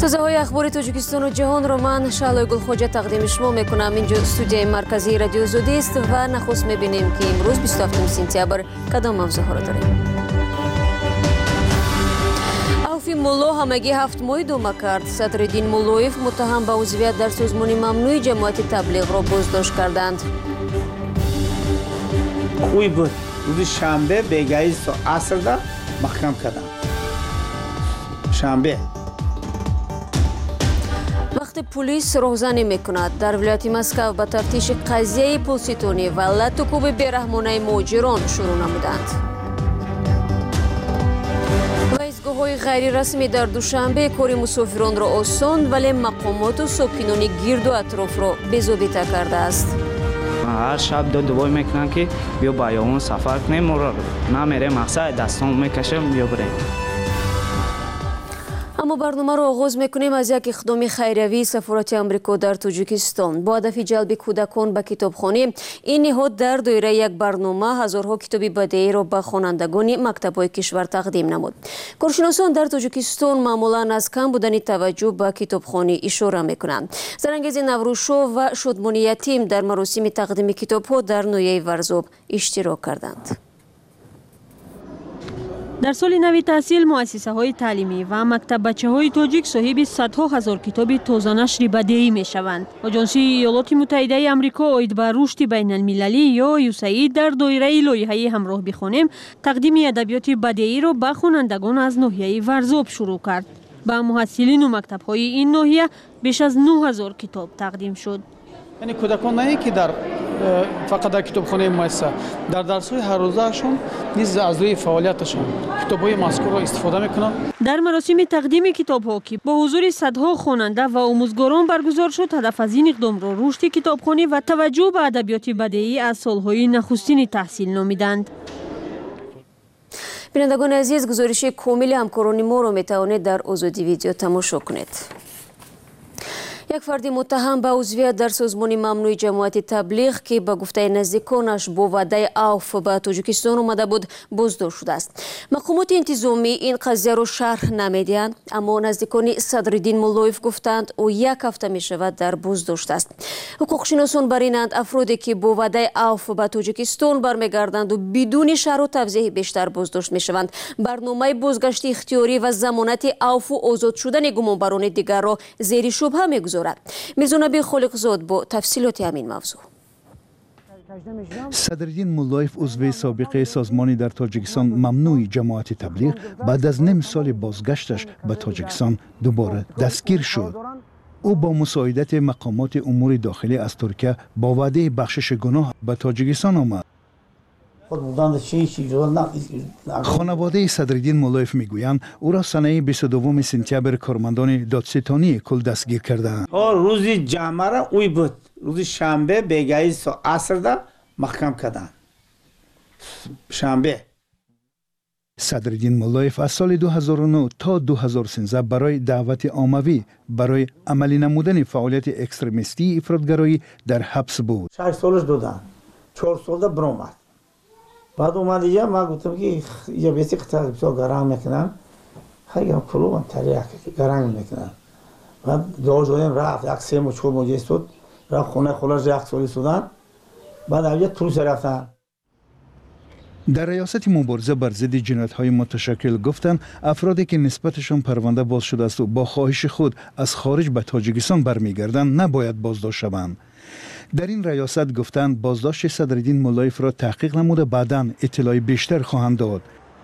های اخبار تاجیکستان و جهان رو من شعله گلخوجه تقدیم شما میکنم. اینجا استودیوی مرکزی رادیو زودی است و نخست میبینیم که امروز 27 سپتامبر کدام موضوعها را داریم. اوفی مولو همگی 7 ماه دوما کرد. صدرالدین مولویف متهم به عضویت در سازمان ممنوع جماعت تبلیغ را بازداشت کردند. خوی بود روز شنبه بیگایی عصر دا محکم کردند. شنبه وقتی پلیس راهزنی میکند در ولایت مسکو به تفتیش قضیه پولستونی و لط و کوب بیرحمانه مهاجران شروع نمودند. و ایستگاه‌های غیر رسمی در دوشنبه کار مسافران را آسان ولی مقامات و ساکنان گرد و اطراف را بی‌ضابطه کرده است. هر شب دوای میکنن که بیا بیابان سفر کنیم، ما را نمیره مقصد دستان میکشم بیا بریم. اما برنامه را آغاز میکنیم از یک اقدام خیریوی سفارت آمریکا در تاجیکستان با هدف جلب کودکان به کتابخانه. این نهاد در دایره یک برنامه هزارها کتاب بدیعی را به خوانندگان مکتب‌های کشور تقدیم نمود. کارشناسان در تاجیکستان معمولا از کم بودن توجه به کتابخانه اشاره میکنند. زرانگیز نوروشو و شادمانی یتیم در مراسم تقدیم کتاب‌ها در نویه ورزاب اشتراک کردند. در سال نو تحصیل مؤسسه های تعلیمی و مکتب بچه های تاجیک صاحب صدها هزار کتاب تازه نشر بدیعی می شوند. آژانس ایالات متحده آمریکا اید به رشد بین المللی یا یوساید در دایره لایحه همراه بخوانیم تقدیم ادبیات بدیعی را به خوانندگان از ناحیه ورزاب شروع کرد. به محصلین و مکتب های این ناحیه بیش از 9000 کتاب تقدیم شد. یعنی کودکان نه که در فقط در کتابخانه مؤسسه در درس‌های هر روزشون نیز از روی فعالیتشون کتاب‌های مذکور را استفاده می‌کنن. در مراسم تقدیم کتاب‌ها که با حضور صدها خواننده و آموزگاران برگزار شد، هدف از این اقدام را رشد کتابخانه و توجه به ادبیات بدیعی از سال‌های نخستین تحصیل نامیدند. بینندگان عزیز، گزارش کامل همکاران ما را می‌توانید در آزادی ویدیو تماشا کنید. یک فرد متهم به عضویت در سازمان ممنوع جماعت تبلیغ که به گفته نزدیکانش با وعده عفو به تاجیکستان آمده بود بازداشت شده است. مقامات انتظامی این قضیه را شرح نمیدهند، اما نزدیکان صدرالدین مولویف گفتند او یک هفته می شود در بازداشت است. حقوقشناسان برینند افرادی که با وعده عفو به تاجیکستان برمیگردند و بدون شرح و توضیح بیشتر بازداشت می شوند. برنامه بازگشت اختیاری و ضمانت عفو و آزاد شدن گمانبران دیگر را زیر شبهه میگذارد. میرزا نبی خالقزاد با تفصیلات همین موضوع. صدرالدین مولویف عضو سابق سازمانی در تاجیکستان ممنوع جماعت تبلیغ بعد از نیم سال بازگشتش به تاجیکستان دوباره دستگیر شد. او با مساعدت مقامات امور داخلی از ترکیه با وعده بخشش گناه به تاجیکستان آمد. خانواده صدرالدین مولویف میگویند او را سنه 22 سپتامبر کارمندان دادستانی کل دستگیر کردند. روز جمعه را اوی بود روز شنبه بیگایی عصر دا محکم کردند. شنبه صدرالدین مولویف از سال 2009 تا 2013 برای دعوت عمومی برای عملی نمودن فعالیت اکستریمیستی افراطگرایی در حبس بود. 6 سالش دادن، 4 سال برآمد. بعد اومد اینجا من گفتم که یه بیسی قطعه بسیار گرم میکنن، خیلی هم کلوم تریک گرم میکنن. بعد دور شدیم رفت یک 3 و 4 موجه شد، رفت خونه خلاص یک سالی شدن. بعد اونجا طول رفتن. در ریاست مبارزه بر ضد جنایت‌های متشکل گفتند افرادی که نسبتشان پرونده باز شده است و با خواهش خود از خارج به تاجیکستان برمیگردند نباید بازداشت شوند. در این ریاست گفتند بازداشت صدرالدین مولویف را تحقیق نموده بعداً اطلاع بیشتر خواهند داد.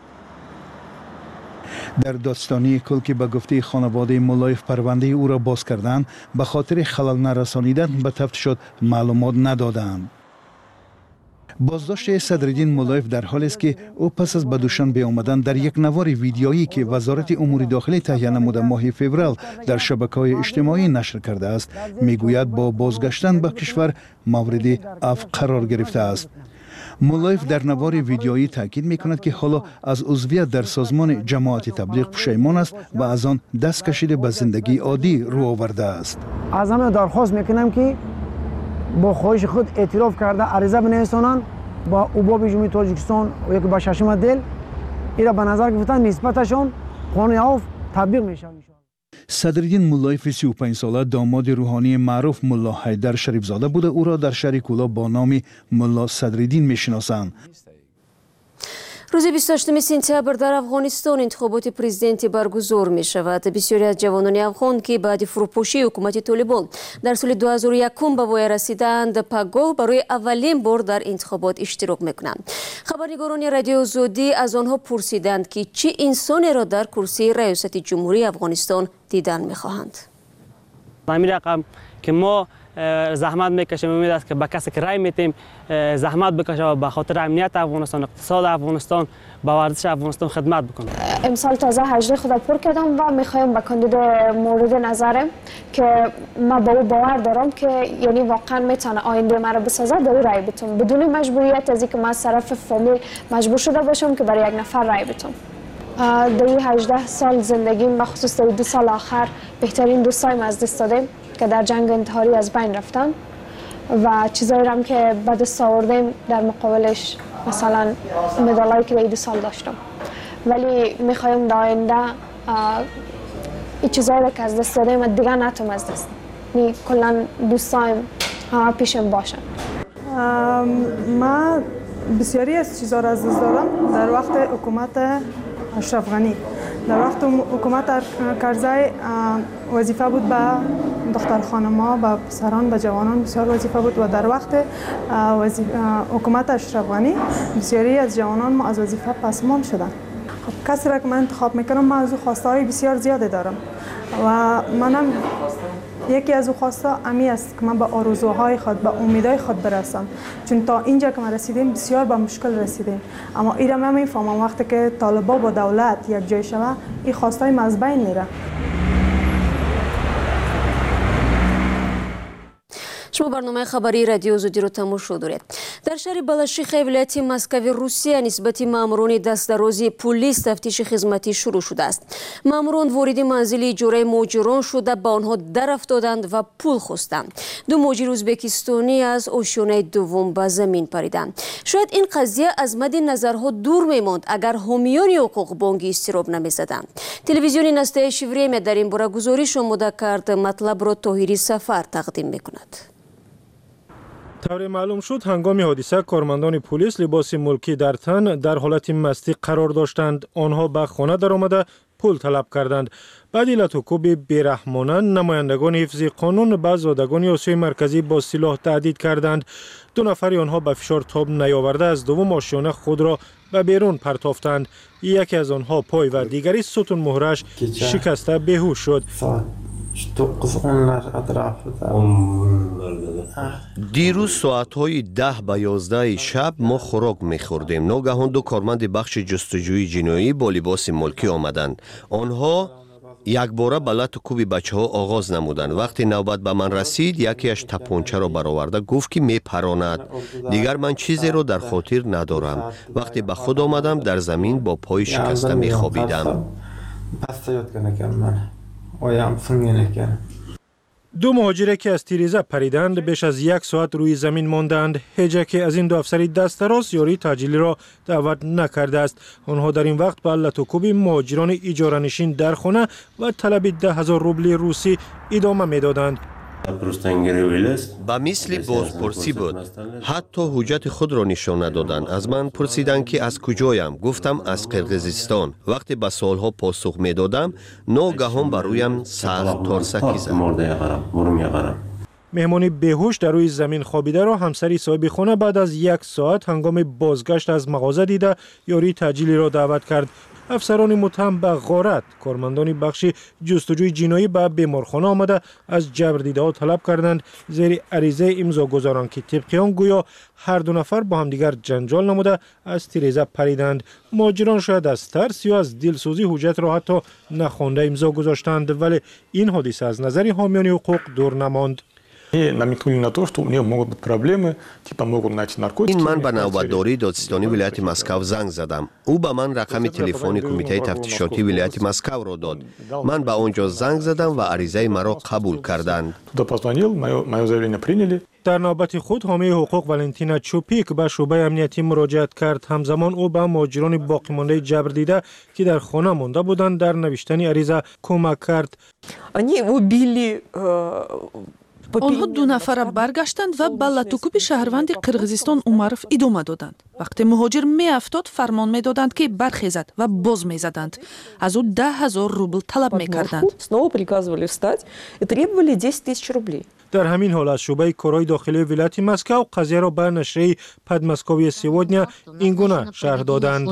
در دادستانی کل که به گفته خانواده مولویف پرونده او را باز کردند به خاطر خلل نرسانیدن به تفتیشات معلومات ندادند. بازداشت صدرالدین مولویف در حالی است که او پس از به دوشنبه آمدن در یک نوار ویدیویی که وزارت امور داخلی تهیه نموده ماه فوریه در شبکه‌های اجتماعی نشر کرده است میگوید با بازگشتن به کشور مورد عفو قرار گرفته است. مولویف در نوار ویدیویی تاکید میکند که حالا از عضویت در سازمان جماعت تبلیغ پشیمان است و از آن دست کشیده به زندگی عادی رو آورده است. از همه درخواست میکنم که با خواهش خود اعتراف کرده عریضه بنویسانند با اوباب جمهوری تاجیکستان و یک با ششم دل ایرا به نظر گرفتن نسبتشان قانون عفو تطبیق میشه. صدرالدین ملایف 35 ساله داماد روحانی معروف ملا حیدر شریفزاده بوده. او را در شهر کولا با نام ملا صدرالدین میشناسند. روز 28 سپتامبر در افغانستان انتخابات پرزیدنتی برگزار می شود. بسیاری از جوانان افغان که بعد فروپاشی حکومت طالبان در سال 2001 به وای رسیدند پگاه برای اولین بار در انتخابات اشتراک می کنند. خبرنگاران رادیو آزادی از آنها پرسیدند که چه انسانی را در کرسی ریاست جمهوری افغانستان دیدن می خواهند. همین رقم که ما زحمت میکشیم، امید است که به کسی که رای میتیم زحمت بکشه و به خاطر امنیت افغانستان، اقتصاد افغانستان، به ورزش افغانستان خدمت بکنه. امسال تازه 18 خودم پر کردم و میخوایم به کاندید مورد نظرم که ما با او باور دارم که یعنی واقعا میتونه آینده مرا بسازه به او رای بتم بدون مجبوریت از اینکه ما از طرف فامیل مجبور شده باشم که برای یک نفر رای بتم. در 18 سال زندگیم بخصوص در 2 سال آخر بهترین دوستایم از دست دادیم که در جنگ انتحاری از بین رفتن و چیزایی هم که به دست آوردیم در مقابلش مثلا مدالایی که در 2 سال داشتم، ولی میخوایم در آینده این چیزایی که از دست دادیم دیگه نتونم از دست بدم. کلا دوستایم همه پیشم باشن. ما بسیاری از چیزا را از دست دادم در وقت حکومت اشرف غنی. در وقت حکومت کرزی وظیفه بود به دختر خانم‌ها، به پسران، به جوانان بسیار وظیفه بود و در وقت حکومت اشرف غنی بسیاری از جوانان ما از وظیفه پسماند شدند. خب کسی را که من انتخاب میکنم من از او خواسته‌های بسیار زیادی دارم و منم یکی از او خواسته امی است که من به آرزوهای خود، به امیدهای خود برسم، چون تا اینجا که ما رسیدیم بسیار به مشکل رسیدیم، اما ایرا من میفهمم وقتی که طالبا با دولت یک جای شوه این خواستای ما از بین میره. شما برنامه خبری رادیو آزادی رو تماشا دارید. در شهر بالاشیخ ولایت مسکو روسیه نسبت ماموران دستدرازی پلیس تفتیش خدمتی شروع شده است. ماموران وارد منزل اجاره مهاجران شده با آنها در افتادند و پول خواستند. 2 مهاجر ازبکستانی از آشیانه دوم به زمین پریدند. شاید این قضیه از مد نظرها دور میماند اگر حامیان حقوق بانکی استراب نمیزدند. تلویزیون نسته شیوریم در این باره گزارش آماده کرد. مطلب را طاهری سفر تقدیم میکند. طور معلوم شد هنگام حادثه کارمندان پلیس لباس ملکی در تن در حالت مستی قرار داشتند. آنها به خانه در آمده پول طلب کردند. بعد لطوکوب بیرحمانه نمایندگان حفظ قانون به زادگان آسیای مرکزی با سلاح تهدید کردند. 2 نفر آنها به فشار تاب نیاورده از دوم آشیانه خود را به بیرون پرتافتند. یکی از آنها پای و دیگری ستون مهرش شکسته بیهوش شد. دیروز ساعتهای 10 به 11 شب ما خوراک می‌خوردیم. ناگهان 2 کارمند بخش جستجوی جنایی با لباس ملکی آمدند. آنها یک باره به لطوکوب بچه‌ها آغاز نمودند. وقتی نوبت به من رسید یکیش تپانچه را برآورده گفت که میپراند. دیگر من چیزی را در خاطر ندارم. وقتی به خود آمدم در زمین با پای شکسته می‌خوابیدم. 2 مهاجر که از تیریزه پریدند بیش از 1 ساعت روی زمین ماندند. هیچ که از این 2 افسر دستدراز یاری تاجیلی را دعوت نکرده است. آنها در این وقت به لطوکوب مهاجران اجاره نشین در خانه و طلب 10,000 روبل روسی ادامه میدادند. به مثل بازپرسی بود. حتی حجت خود را نشان ندادند. از من پرسیدند که از کجایم. گفتم از قرقیزستان. وقتی به سوالها پاسخ میدادم ناگهان برویم سخت ترسکی زد. مهمانی بیهوش در روی زمین خوابیده را همسری صاحب خانه بعد از 1 ساعت هنگام بازگشت از مغازه دیده یاری تاجیلی را دعوت کرد. افسران متهم به غارت کارمندان بخش جستجوی جنایی به بیمارخانه آمده از جبر دیده ها طلب کردند زیر عریضه امضا گذاران که طبق آن گویا هر 2 نفر با همدیگر جنجال نموده از تیریزه پریدند. مهاجران شاید از ترس یا از دلسوزی حجت را حتی نخوانده امضا گذاشتند، ولی این حادثه از نظر حامیان حقوق دور نماند. намекнули на то, что у нее могут быть проблемы, типа могут найти наркотики. من به نوبتداری دادستانی ولایت مسکو زنگ زدم. او به من رقم تلفن کمیته تفتیشاتی ولایت مسکو را داد. من به آنجا زنگ زدم و عریضه مرا قبول کردند. Туда позвонил, мое заявление приняли. در نوبت خود حامی حقوق ولنتینا چوپیک به شعبه امنیتی مراجعت کرد. همزمان او به مهاجران باقی مانده جبر دیده که در خانه مانده بودند در نوشتن عریضه کمک کرد. онҳо ду нафара баргаштанд ва ба латукуби шаҳрванди қирғизистон умаров идома доданд. вақте муҳоҷир меафтод фармон медоданд ки бархезад ва боз мезаданд. аз ӯ 10,000 рубл талаб мекарданд. در همین حال از شعبه کارهای داخلی ولایت مسکو قضیه را به نشریه подмосковье сегодня این گونه شرح دادند.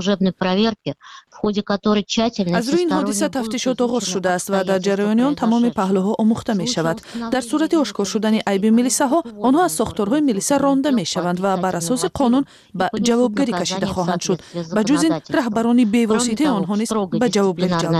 аз рӯи ин ҳодиса тафтишот оғоз шудааст ва дар ҷараёни он тамоми паҳлӯҳо омӯхта мешавад. дар сурати ошкор шудани айби милисаҳо онҳо аз сохторҳои милиса ронда мешаванд ва бар асоси қонун ба ҷавобгарӣ кашида хоҳанд шуд. ба ҷуз ин раҳбарони бевоситаи онҳо низ ба ҷавобгарӣ ҷалб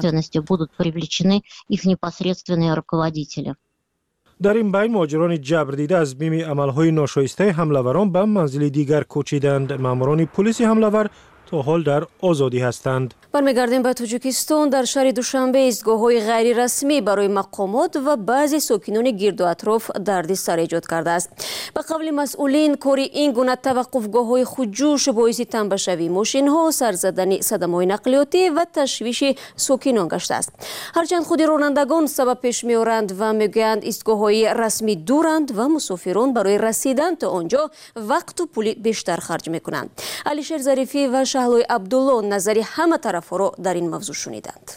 мешаванд. در این بین مهاجران جبر دیده از بیم عملهای ناشایسته حمله‌وران به منزل دیگر کوچیدند. ماموران پلیس حمله‌ور تا حال در آزادی هستند. برمیگردیم به تاجیکستان. در شهر دوشنبه ایستگاه‌های غیر رسمی برای مقامات و بعضی ساکنان گرد و اطراف دردسر ایجاد کرده است. به قول مسئولین کار این گونه توقفگاه‌های خودجوش باعث تنبشوی ماشین‌ها، سرزدن صدمه‌های نقلیاتی و تشویش ساکنان گشته است. هرچند خود رانندگان سبب پیش می‌آورند و میگویند ایستگاه‌های رسمی دورند و مسافران برای رسیدن تا آنجا وقت و پول بیشتر خرج می‌کنند. علیشیر ظریفی و شهلوی عبدالله نظری همه طرف رو در این موضوع شنیدند.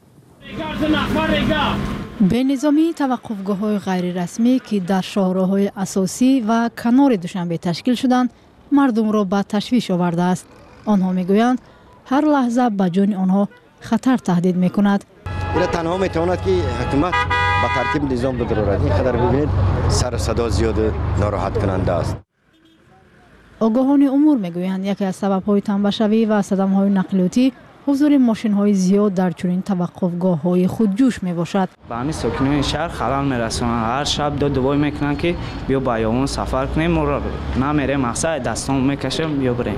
به نظامی توقفگاه‌های غیر رسمی که در شاهراهای اساسی و کنار دوشنبه تشکیل شدند مردم را به تشویش آورده است. آنها میگویند هر لحظه به جان آنها خطر تهدید میکند. این تنها میتواند که حکومت با ترتیب نظام بدرد. این خطر ببینید سر صدا زیاد ناراحت کننده است. آگاهان امور میگویند یکی از سبب‌های تنبشوی و صدمه‌های نقلیاتی حضور ماشین‌های زیاد در چنین توقفگاه‌های خودجوش میباشد. به همین ساکنان شهر خلل میرسونند. هر شب دعوی میکنند که بیا بیابان سفر کنیم، ما نمیریم، مقصد دستان میکشیم بیا بریم.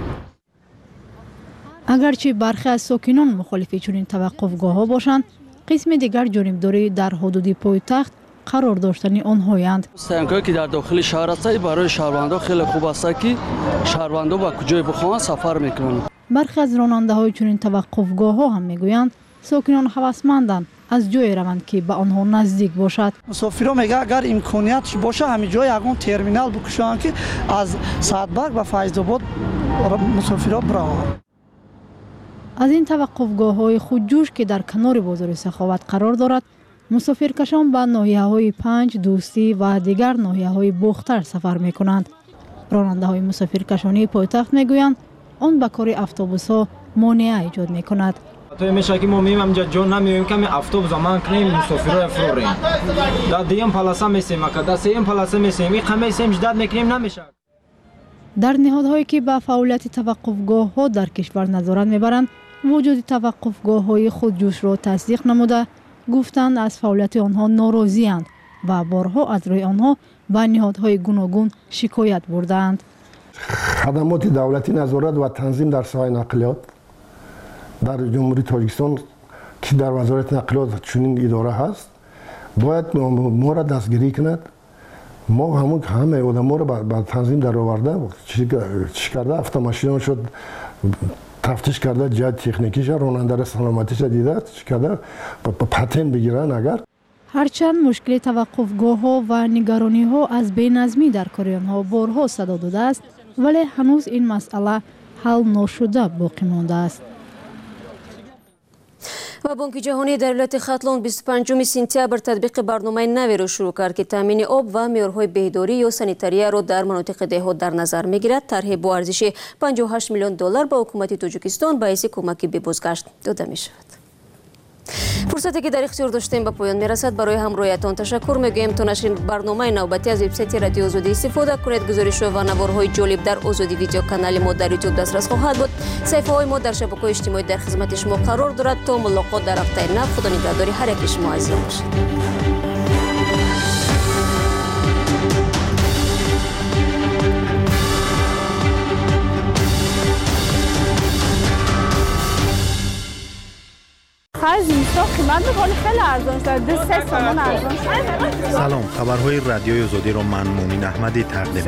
اگرچه برخی از ساکنان مخالف چنین توقفگاه‌ها باشند، قسم دیگر جانبداری در حدود پایتخت قرار داشتن آنهایند. سنگایی که در داخل شهر است برای شهروندان خیلی خوب است که شهروندان با کجای بخواهند سفر میکنند. برخی از راننده‌های چنین توقفگاه‌ها هم میگویند ساکنان هوسمندند از جای روند که به آنها نزدیک باشد. مسافران میگه اگر امکانیتش باشه همین جای یگان ترمینال بکشند که از سعدبرگ و فیض‌آباد مسافران برند. از این توقفگاه‌های خودجوش که در کنار بازار سخاوت قرار دارد مسافرکشان به ناحیه‌های پنج، دوستی و دیگر ناحیه‌های بختر سفر می‌کنند. راننده‌های مسافرکشانی پایتخت می‌گویند آن به کار اتوبوس‌ها مانع ایجاد می‌کند. تو میشه که ما می‌ایم اینجا جون نمی‌ایم که اتوبوس زمان کنیم مسافرای فروریم. در دیم پلاسا می‌سیم که در سیم پلاسا می‌سیم این خمه سیم جداد می‌کنیم نمیشه. در نهادهایی که به فعالیت توقفگاه‌ها در کشور نظارت می‌برند وجود توقفگاه‌های خودجوش را تصدیق نموده گفتند از فعالیت آنها ناراضی‌اند و بارها از روی آنها به نهادهای گوناگون شکایت بردند. خدمات دولتی نظارت و تنظیم در ساحه نقلیات در جمهوری تاجیکستان که در وزارت نقلیات چنین اداره هست باید ما را دستگیری کند. ما همه آدم‌ها را به تنظیم در آورده چی کرده автомашина شد تفتیش کرده جهت تکنیکیش راننده را سلامتیش دیده چی کرده پتن بگیرن. اگر هرچند مشکل توقفگاه‌ها و نگرانی‌ها از بی‌نظمی در کار آنها بارها صدا داده است ولی هنوز این مسئله حل نشده باقی مانده است. و بانک جهانی در ایالت ختلان 25 سپتامبر تطبیق برنامه نوی را شروع کرد که تامین آب و معیارهای بهداری یا سانیتاریه را در مناطق دهات در نظر میگیرد. طرح با ارزش 58 میلیون دلار به حکومت تاجیکستان باعث کمک به بازگشت داده می شود. فرصتی که در اختیار داشتیم به پایان میرسد. برای همراهیتان تشکر میگوییم. تا نشرین برنامه نوبتی از وبسایت رادیو آزادی استفاده کنید. گزارش و نوارهای جالب در آزادی ویدیو کانال ما در یوتیوب دسترس خواهد بود. صفحه های ما در شبکه‌های اجتماعی در خدمت شما قرار دارد. تا ملاقات در هفته نو. خدا نگهداری هر یک شما عزیزان باشید. صندوق حالا خیلی ارزان شده 3 تومان ارزان شده. سلام، خبرهای رادیوی آزادی را من مومین احمدی تقدیم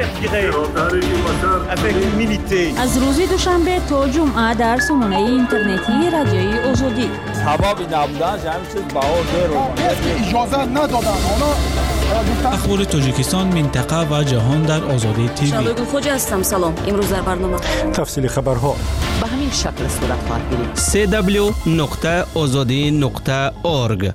می‌کنم. از روز دوشنبه تا جمعه در سامانه اینترنتی رادیوی آزادی. حبابی نبودن همین چیز بهار اجازه ندادن. اخبار تاجیکستان، منطقه و جهان در آزادی تیوی. شادو خوجا هستم. سلام. امروز در برنامه تفصیل خبرها به همین شکل صورت خواهد گرفت. www.azadi.org.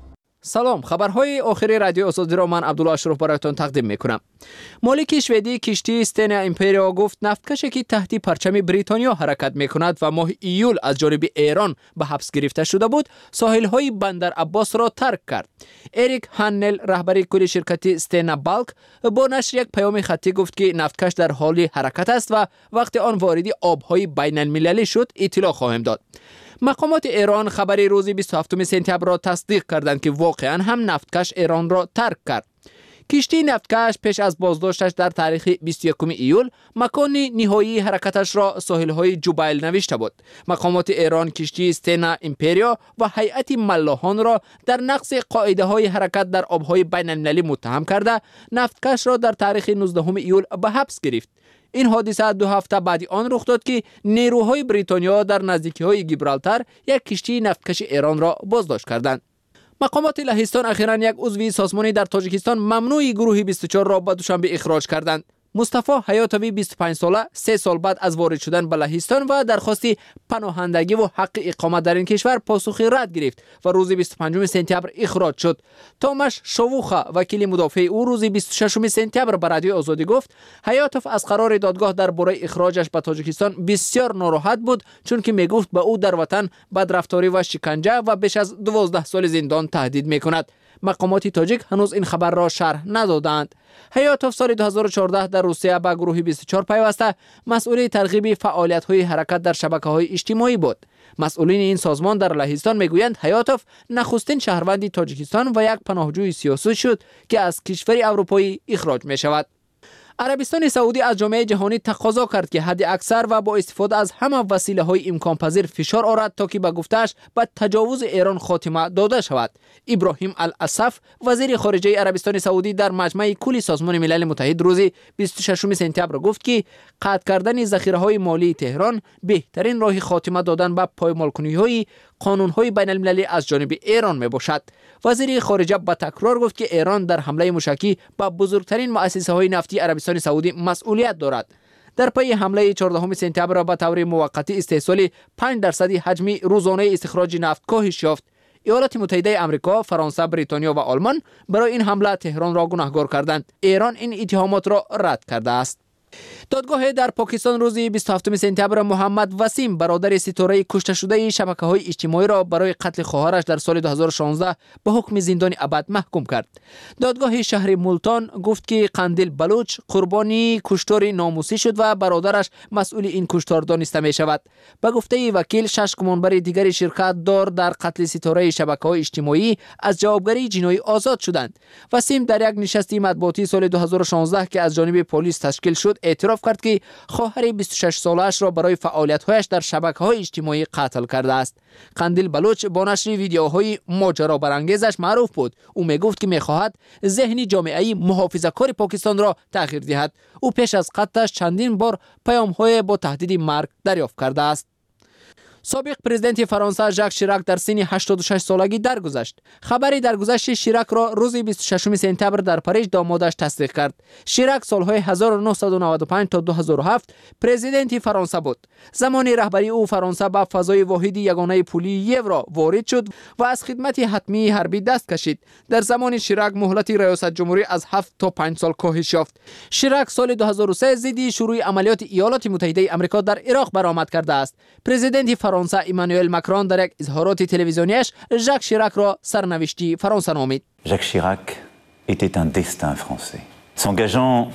سلام، خبرهای آخری رادیو آزادی را من عبدالله اشرف برایتان تقدیم میکنم. مالک شوئدی کشتی استنا ایمپریا گفت نفتکشی که تحت پرچم بریتانیا حرکت میکند و ماه ایول از جانب ایران به حبس گرفته شده بود، ساحل‌های بندر عباس را ترک کرد. اریک هانل، رهبر کل شرکت استنا بالک، با نشر یک پیام خطی گفت که نفتکش در حال حرکت است و وقتی آن وارد آب‌های بین‌المللی شد اطلاع خواهیم داد. مقامات ایران خبر روز 27 سپتامبر را تصدیق کردند که واقعا هم نفتکش ایران را ترک کرد. کشتی نفتکش پیش از بازداشتش در تاریخ 21 ایول مکان نهایی حرکتش را ساحل‌های جبیل نوشته بود. مقامات ایران کشتی استنا ایمپریا و هیئت ملاحان را در نقض قاعده‌های حرکت در آب‌های بین‌المللی متهم کرده نفتکش را در تاریخ 19 ایول به حبس گرفت. این حادثه 2 هفته بعد آن رخ داد که نیروهای بریتانیا در نزدیکی‌های گیبرالتر یک کشتی نفتکش ایران را بازداشت کردند. مقامات لهستان اخیراً یک عضو سازمانی در تاجیکستان ممنوع گروه 24 را به دوشنبه اخراج کردند. مصطفی حیاتوی 25 ساله 3 سال بعد از وارد شدن به لهستان و درخواست پناهندگی و حق اقامت در این کشور پاسخی رد گرفت و روز 25 سپتامبر اخراج شد. توماش شووخا، وکیل مدافع او، روز 26 سپتامبر به رادیو آزادی گفت حیاتوف از قرار دادگاه درباره اخراجش به تاجیکستان بسیار ناراحت بود، چون که میگفت به او در وطن بدرفتاری و شکنجه و بیش از 12 سال زندان تهدید میکند. مقامات تاجیک هنوز این خبر را شرح ندادند. حیاتوف سال 2014 در روسیه به گروه 24 پیوسته مسئول ترغیب فعالیت‌های حرکت در شبکه‌های اجتماعی بود. مسئولین این سازمان در لهستان میگویند حیاتوف نخستین شهروند تاجیکستان و یک پناهجوی سیاسی شد که از کشور اروپایی اخراج می‌شود. عربستان سعودی از جامعه جهانی تقاضا کرد که حد اکثر و با استفاده از همه وسیله‌های امکان پذیر فشار آورد تا که به گفته‌اش به تجاوز ایران خاتمه داده شود. ابراهیم الاصف، وزیر خارجه عربستان سعودی، در مجمع کل سازمان ملل متحد روز 26 سپتامبر گفت که قطع کردن ذخیره‌های مالی تهران بهترین راه خاتمه دادن به پایمال‌کنی‌های قانون‌های بین‌المللی از جانب ایران میباشد. وزیر خارجه با تکرار گفت که ایران در حمله موشکی به بزرگترین مؤسسه‌های نفتی عربستان سعودی مسئولیت دارد. در پی حمله 14 سپتامبر به طور موقتی استحصال 5% حجم روزانه استخراج نفت کاهش یافت. ایالات متحده آمریکا، فرانسه، بریتانیا و آلمان برای این حمله تهران را گناهکار کردند. ایران این اتهامات را رد کرده است. دادگاه در پاکستان روز 27 سپتامبر محمد وسیم، برادر ستاره کشته شده شبکه‌های اجتماعی، را برای قتل خواهرش در سال 2016 به حکم زندان ابد محکوم کرد. دادگاه شهر مولتان گفت که قندیل بلوچ قربانی کشتار ناموسی شد و برادرش مسئول این کشتار دانسته می شود. به گفته وکیل 6 گمانبر دیگر شرکت دار در قتل ستاره شبکه‌های اجتماعی از جوابگری جنایی آزاد شدند. وسیم در یک نشست مطبوعاتی سال 2016 که از جانب پلیس تشکیل شد اعتراف کرد که خواهر 26 سالش را برای فعالیت‌هایش در شبکه‌های اجتماعی قتل کرده است. قندیل بلوچ با نشر ویدیوهای ماجرا برانگیزش معروف بود. او میگفت که می‌خواهد ذهن جامعه محافظه‌کار پاکستان را تغییر دهد. او پیش از قتلش چندین بار پیام‌های با تهدید مرگ دریافت کرده است. سابق پرزیدنت فرانسه ژاک شیراک در سن 86 سالگی درگذشت. خبری درگذشت شیراک را روز 26 سپتامبر در پاریس دامادش تصدیق کرد. شیراک سالهای 1995 تا 2007 پرزیدنت فرانسه بود. زمان رهبری او فرانسه به فضای واحد یگانه پولی یورو وارد شد و از خدمت حتمی حربی دست کشید. در زمان شیراک مهلت ریاست جمهوری از 7 تا 5 سال کاهش یافت. شیراک سال 2003 ضد شروع عملیات ایالات متحده آمریکا در عراق برآمد کرده است. پرزیدنت فرانسه ایمانوئل ماکرون در یک اظهارات تلویزیونیش ژاک شیراک را سرنوشتی فرانسه نامید. ژاک شیراک était un destin français. s'engageant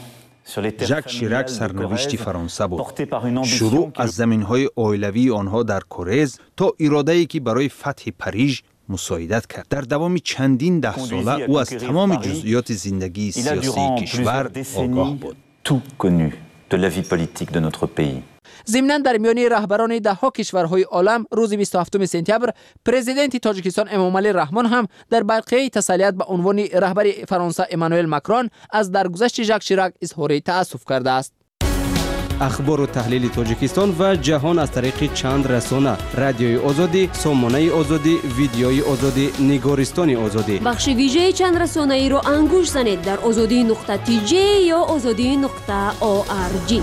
ژاک شیراک سرنوشتی فرانسه بود. شروع از زمین‌های اویلوی آنها در کورز تا اراده‌ای که برای فتح پاریژ مساعدت کرد. در دوام چندین ده ساله او از تمام جزئیات زندگی سیاسی کشور آگاه بود. tout connu de la vie politique de notre pays. ضمناً در میان رهبران ده‌ها کشورهای عالم روز 27 سپتامبر پرزیدنت تاجیکستان امامعلی رحمان هم در برقیه تسلیت به عنوان رهبر فرانسه امانوئل ماکرون از درگذشت ژاک شیراک اظهار تأسف کرده است. اخبار و تحلیل تاجیکستان و جهان از طریق چند رسانه: رادیوی آزادی، سامانه آزادی، ویدیوی آزادی، نگارستان آزادی. بخش ویژه چند رسانه ای را انگوش زنید در azadi.tj یا azadi.org.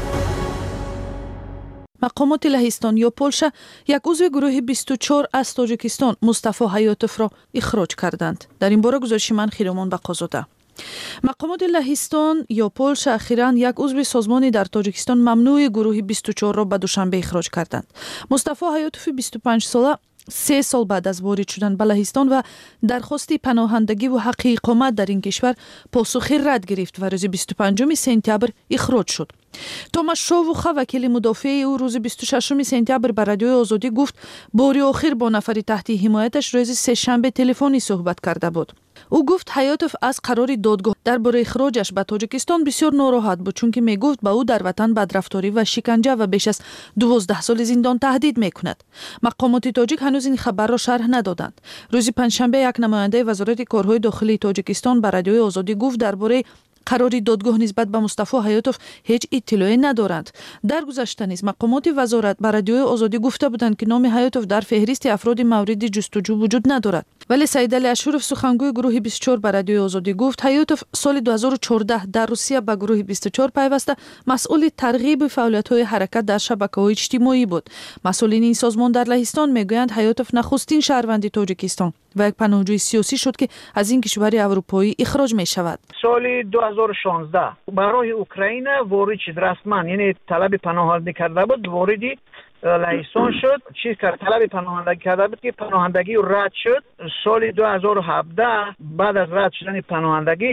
مقامات لهستان یا پولشا یک عضو گروه 24 از تاجیکستان مصطفی حیاتوف را اخراج کردند. در این باره گزارش من خیرمان بقازاده. مقامات لهستان یا پولشا اخیراً یک عضو سازمانی در تاجیکستان ممنوع گروه 24 را به دوشنبه اخراج کردند. مصطفی حیاتوف 25 ساله 3 سال بعد از وارد شدن به لهستان و درخواست پناهندگی و حق اقامت در این کشور پاسخی رد گرفت و روز 25 سپتامبر اخراج شد. توماس شاوخا وکیل مدافع او روز 26 سپتامبر به رادیوی آزادی گفت باری آخر با نفری تحت حمایتش روز سه‌شنبه تلفنی صحبت کرده بود. او گفت حیاتوف از قرار دادگاه درباره اخراجش به تاجیکستان بسیار ناراحت بود، چون که میگفت به او در وطن بدرفتاری و شکنجه و بیش از 12 سال زندان تهدید میکند. مقامات تاجیک هنوز این خبر را شرح ندادند. روز پنجشنبه یک نماینده وزارت کارهای داخلی تاجیکستان به رادیوی آزادی گفت درباره قرار دادگاه نسبت به مصطفی حیاتوف هیچ اطلاعی ندارند. در گذشته نیز مقامات وزارت به رادیوی آزادی گفته بودند که نام حیاتوف در فهرست افراد مورد جستجو وجود ندارد. ولی سید علی اشرف سخنگوی گروه 24 به رادیوی آزادی گفت حیاتوف سال 2014 در روسیه به گروه 24 پیوسته مسئول ترغیب فعالیت‌های حرکت در شبکه‌های اجتماعی بود. مسئولین این سازمان در لهستان میگویند حیاتوف نخستین شهروند تاجیکستان و یک پناهجوی سیاسی شد که از این کشور اروپایی اخراج می شود. سال 2016 برای اوکراین وارد شد رسما، یعنی طلب پناهندگی کرده بود، وارد لهستان شد، چیز کرد طلب پناهندگی کرده بود که پناهندگی رد شد. سال 2017 بعد از رد شدن پناهندگیش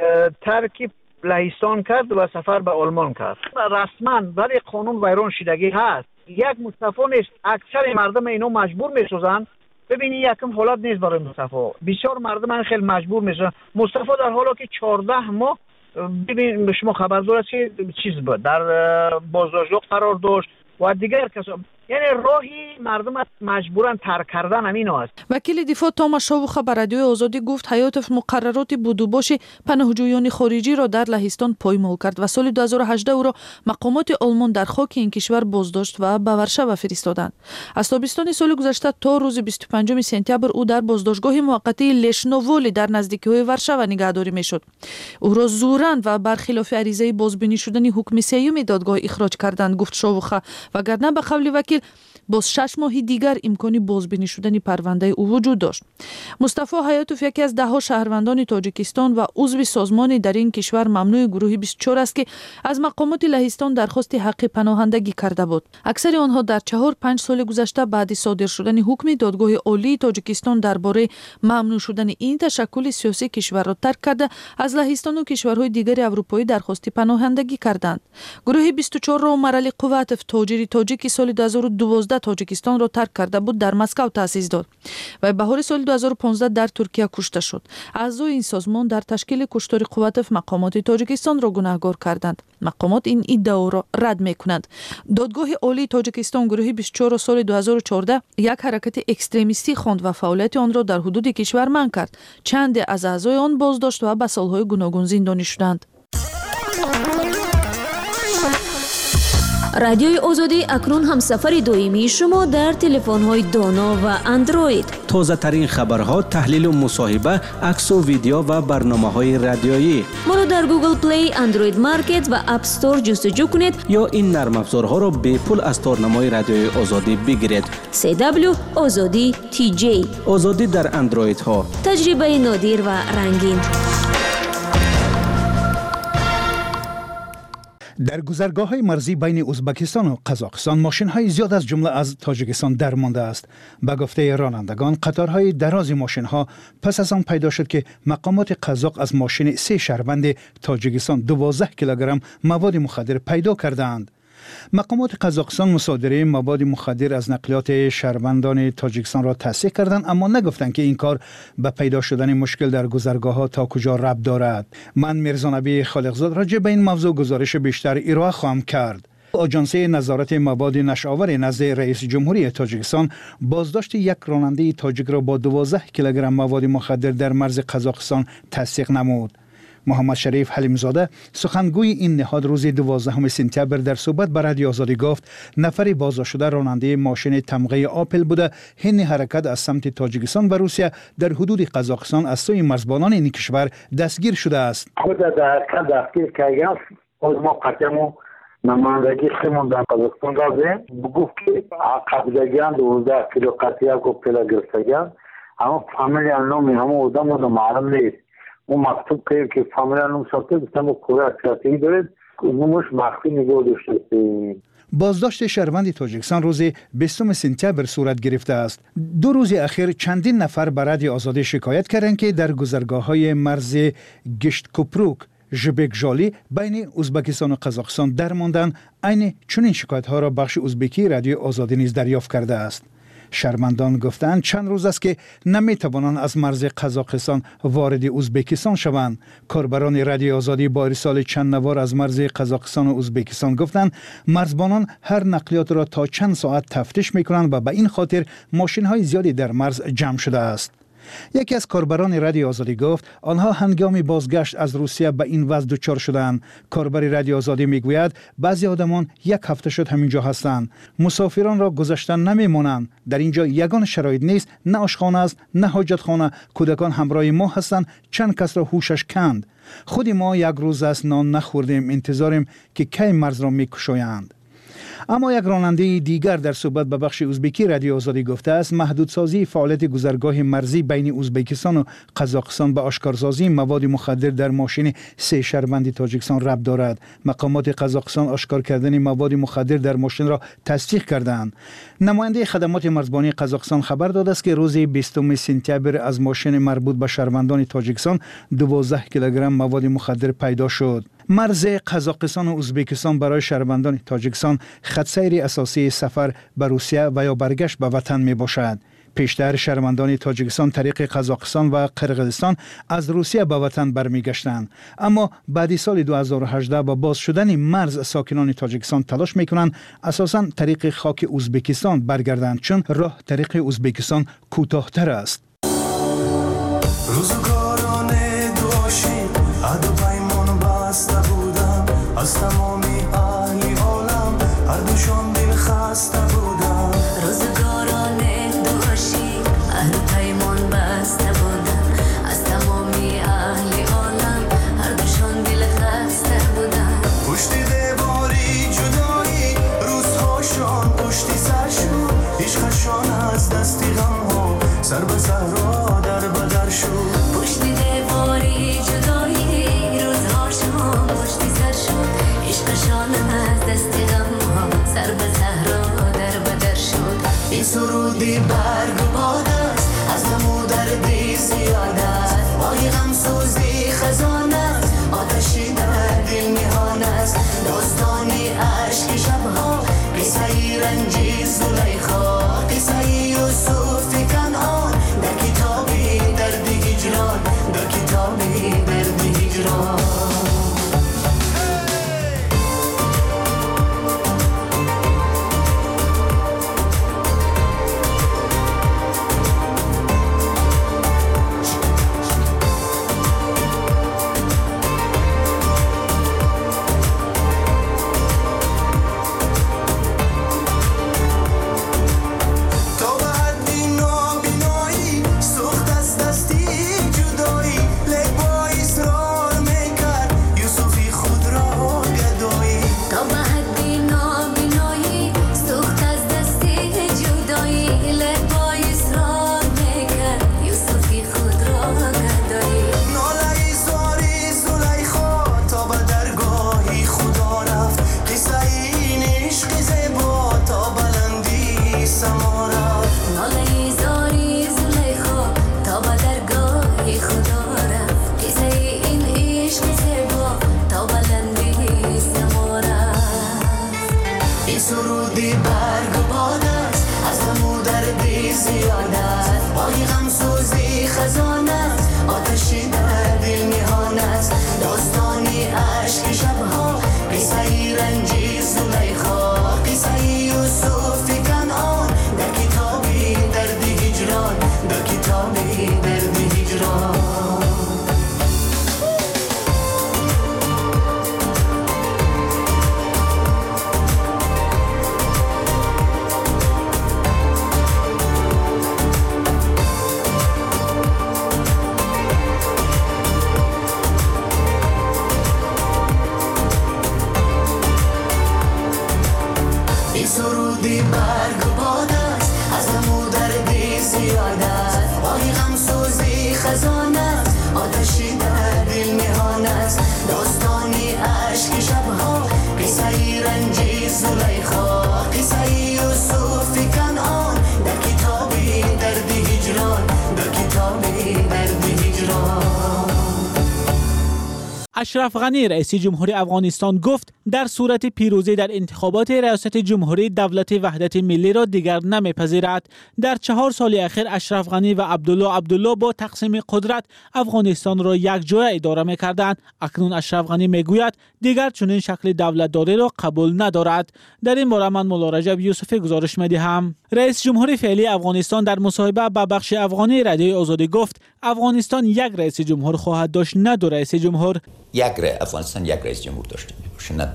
ترک لهستان کرد و سفر به آلمان کرد. رسما ولی قانون ویران شدگی هست. یک مصطفی نیست، اکثر مردم اینو مجبور میسازن. ببینی یکم حالت نیست برای مصطفی. بسیار مردم خیلی مجبور میشن. مصطفی در حالی که 14 ماه ببین شما خبردار است که چیز بود در بازداشتگاه قرار داشت و دیگر کسا، یعنی راهی مردم مجبورن ترک کردن همین است. وکیل دفاع توماس شاوخا به رادیوی آزادی گفت حیاتوف مقررات بدوباش پناهجویان خارجی را در لهستان پایمال کرد و سال 2018 او را مقامات آلمان در خاک این کشور بازداشت و به ورشو فرستادند. از تابستان سال گذشته تا روز 25 سپتامبر او در بازداشتگاه موقتی لشنوولی در نزدیکی‌های ورشو نگهداری میشد. او را زوراند و برخلاف عریضه بازبینی شدن حکم سیوم دادگاه اخراج کردند، گفت شاوخا، وگرنه به قول وکیل باز 6 ماه دیگر امکانی بازبینی شدن پرونده او وجود داشت. مصطفی حیاتوف یکی از 10 شهروندان تاجیکستان و عضو سازمانی در این کشور ممنوع گروه 24 است که از مقامات لهستان درخواست حق پناهندگی کرده بود. اکثر آنها در 4-5 سال گذشته بعد صادر شدن حکم دادگاه عالی تاجیکستان درباره ممنوع شدن این تشکل سیاسی کشور را ترک کرده از لهستان و کشورهای دیگر اروپایی درخواست پناهندگی کردند. گروه 24 را عمر علی قواتف تاجر تاجیک سال 2012 تاجیکستان را ترک کرده بود در مسکو تأسیس داد و بهار سال 2015 در ترکیه کشته شد. اعضای این سازمان در تشکیل کشتار قواتف مقامات تاجیکستان را گناهکار کردند. مقامات این ادعا را رد می‌کنند. دادگاه عالی تاجیکستان گروه 24 سال 2014 یک حرکت اکستریمیستی خواند و فعالیت آن را در حدود کشور منع کرد. چند از اعضای آن بازداشت و به سال‌های گوناگون زندانی شدند. رادیوی آزادی اکنون هم سفر دائمی شما در تلفن‌های دانا و اندروید. تازه ترین خبرها، تحلیل و مصاحبه، عکس و ویدیو و برنامه‌های رادیویی. ما را در گوگل پلی، اندروید مارکت و اپ استور جستجو کنید یا این نرم افزارها را به پول از تارنمای رادیوی آزادی بگیرید. CW آزادی TJ. آزادی در اندروید ها. تجربه نادر و رنگین. در گذرگاه‌های مرزی بین ازبکستان و قزاقستان ماشین‌های زیاد از جمله از تاجیکستان درمانده است. به گفته رانندگان قطارهای دراز ماشین‌ها پس از آن پیدا شد که مقامات قزاق از ماشین 3 شهروند تاجیکستان 12 کیلوگرم مواد مخدر پیدا کردند. مقامات قزاقستان مصادره مواد مخدر از نقلیات شهروندان تاجیکستان را تصحیح کردند، اما نگفتند که این کار به پیدا شدن مشکل در گذرگاه‌ها تا کجا ربط دارد. من میرزا نبی خالقزاد راجع به این موضوع گزارش بیشتر ارائه خواهم کرد. آژانس نظارت مواد نشآور نزد رئیس جمهوری تاجیکستان بازداشت یک راننده تاجیک را با 12 کیلوگرم مواد مخدر در مرز قزاقستان تصدیق نمود. محمد شریف حلیمزاده سخنگوی این نهاد روز 12 سپتامبر در صحبت با رادیو آزادی گفت نفر بازداشت شده راننده ماشین تمغه آپل بوده. حین حرکت از سمت تاجیکستان و روسیه در حدود قزاقستان از سوی مرزبانان این کشور دستگیر شده است. خود دستگیر که از ما قطعمو نمایندگی خیمون در قزاقستان رازه بگفت که قبضگیان 12 کیلو قطعه کوپلا گرفتگیان اما فامیلی نومی همو ادام معلوم نیست. اون مکتوب که فامیلی نوم ساخته گفتم کوره اطلاعاتی دارد نومش مخفی نگاه داشته. بازداشت شهروند تاجیکستان روز 20 سپتامبر صورت گرفته است. 2 روز اخیر چندین نفر به رادیو آزادی شکایت کردند که در گذرگاه‌های مرز گشت کوپروک ژبکژالی بین ازبکستان و قزاقستان در ماندن. عین چنین شکایت‌ها را بخش ازبکی رادیو آزادی نیز دریافت کرده است. شهروندان گفتند چند روز است که نمیتوانند از مرز قزاقستان وارد ازبکستان شوند. کاربران رادیو آزادی با ارسال چند نوار از مرز قزاقستان و ازبکستان گفتند مرزبانان هر نقلیات را تا چند ساعت تفتیش میکنند و به این خاطر ماشین‌های زیادی در مرز جمع شده است. یکی از کاربران رادیو آزادی گفت آنها هنگام بازگشت از روسیه به این وضع دچار شدند. کاربر رادیو آزادی میگوید بعضی آدمان یک هفته شد همینجا هستند. مسافران را گذاشتن نمیمانند. در اینجا یگان شرایط نیست، نه آشخانه است نه حاجتخانه. کودکان همراه ما هستند. چند کس را هوشش کند. خود ما یک روز است نان نخوردیم، انتظاریم که کی مرز را میکشایند. اما یک راننده دیگر در صحبت به بخش ازبکی رادیو آزادی گفته است محدودسازی فعالیت گذرگاه مرزی بین ازبکستان و قزاقستان به آشکارسازی مواد مخدر در ماشین 3 شهروند تاجیکستان ربط دارد. مقامات قزاقستان آشکار کردن مواد مخدر در ماشین را تصدیق کردند. نماینده خدمات مرزبانی قزاقستان خبر داده است که روز 20 سپتامبر از ماشین مربوط به شهروندان تاجیکستان 12 کیلوگرم مواد مخدر پیدا شد. مرز قزاقستان و ازبکستان برای شهروندان تاجیکستان خط سیر اساسی سفر به روسیه و یا برگشت به وطن می باشد. پیشتر شهروندان تاجیکستان طریق قزاقستان و قرقیزستان از روسیه به وطن برمیگشتند، اما بعد سال 2018 با باز شدن مرز ساکنان تاجیکستان تلاش میکنند اساساً طریق خاک ازبکستان برگردند، چون راه طریق ازبکستان کوتاه‌تر است. از تمامی اهلی عالم هر دوشان دل خسته بودم. روزگاران دوشی هر پیمان بسته بودم. از تمامی اهلی عالم هر دوشان دل خسته بودم. پشت دیواری جدایی روزهاشان پشت سرشون عشقشان از دستی غم ها سر به صحرا در بدر شد. پشت دیواری جدایی روزهاشان پشت سرشون عشقشان از دست غم ها سر به صحرا در بدر شد. این سرودی برگ و باد است از نمو دردی زیاد است. مای غم سوزی خزان است آتشی در دل نهان است. داستانی عشق شبها قصه رنجی زلیخا قصه یوسف کنعان در کتابی درد هجران در کتابی درد هجران. رنجی زلیخا بودی برگ و باد است از امو دردی زیاد است آهی غمسوزی خزان است آتشی در دل نهان است داستانی عشق شبها قصه رنجی زلیخا قصه یوسف کنعان در کتابی درد هجران در کتابی درد هجران. اشرف غنی رئیس جمهوری افغانستان گفت در صورت پیروزی در انتخابات ریاست جمهوری دولت وحدت ملی را دیگر نمیپذیرد. در 4 سال اخیر اشرف غنی و عبدالله با تقسیم قدرت افغانستان را یکجای اداره میکردند. اکنون اشرف غنی میگوید دیگر چنین شکل دولتداری را قبول ندارد. در این باره من مولا رجب یوسفی گزارش میدهم. رئیس جمهوری فعلی افغانستان در مصاحبه با بخش افغانی رادیوی آزادی گفت افغانستان یک رئیس جمهور خواهد داشت نه دو رئیس جمهور. افغانستان یک رئیس جمهور داشته میباشه نه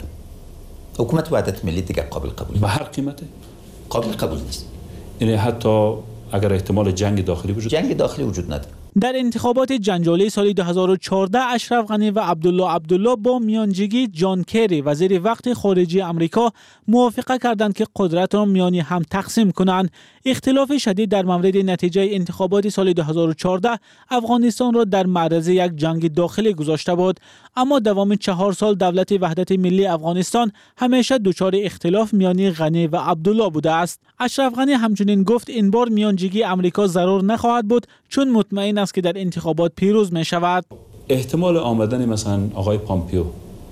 دو. حکومت وحدت ملی دیگه قابل قبول به هر قیمته قابل قبول نیست. یعنی حتی اگر احتمال جنگ داخلی وجود نداره. در انتخابات جنجالی سال 2014 اشرف غنی و عبدالله با میانجیگی جان کری وزیر وقت خارجه آمریکا موافقه کردند که قدرت را میان هم تقسیم کنند. اختلاف شدید در مورد نتیجه انتخابات سال 2014 افغانستان را در معرض یک جنگ داخلی گذاشته بود، اما دوام 4 سال دولت وحدت ملی افغانستان همیشه دچار اختلاف میان غنی و عبدالله بوده است. اشرف غنی همچنین گفت این بار میانجیگی آمریکا ضرور نخواهد بود چون مطمئن است که در انتخابات پیروز می شود. احتمال آمدن مثلا آقای پامپیو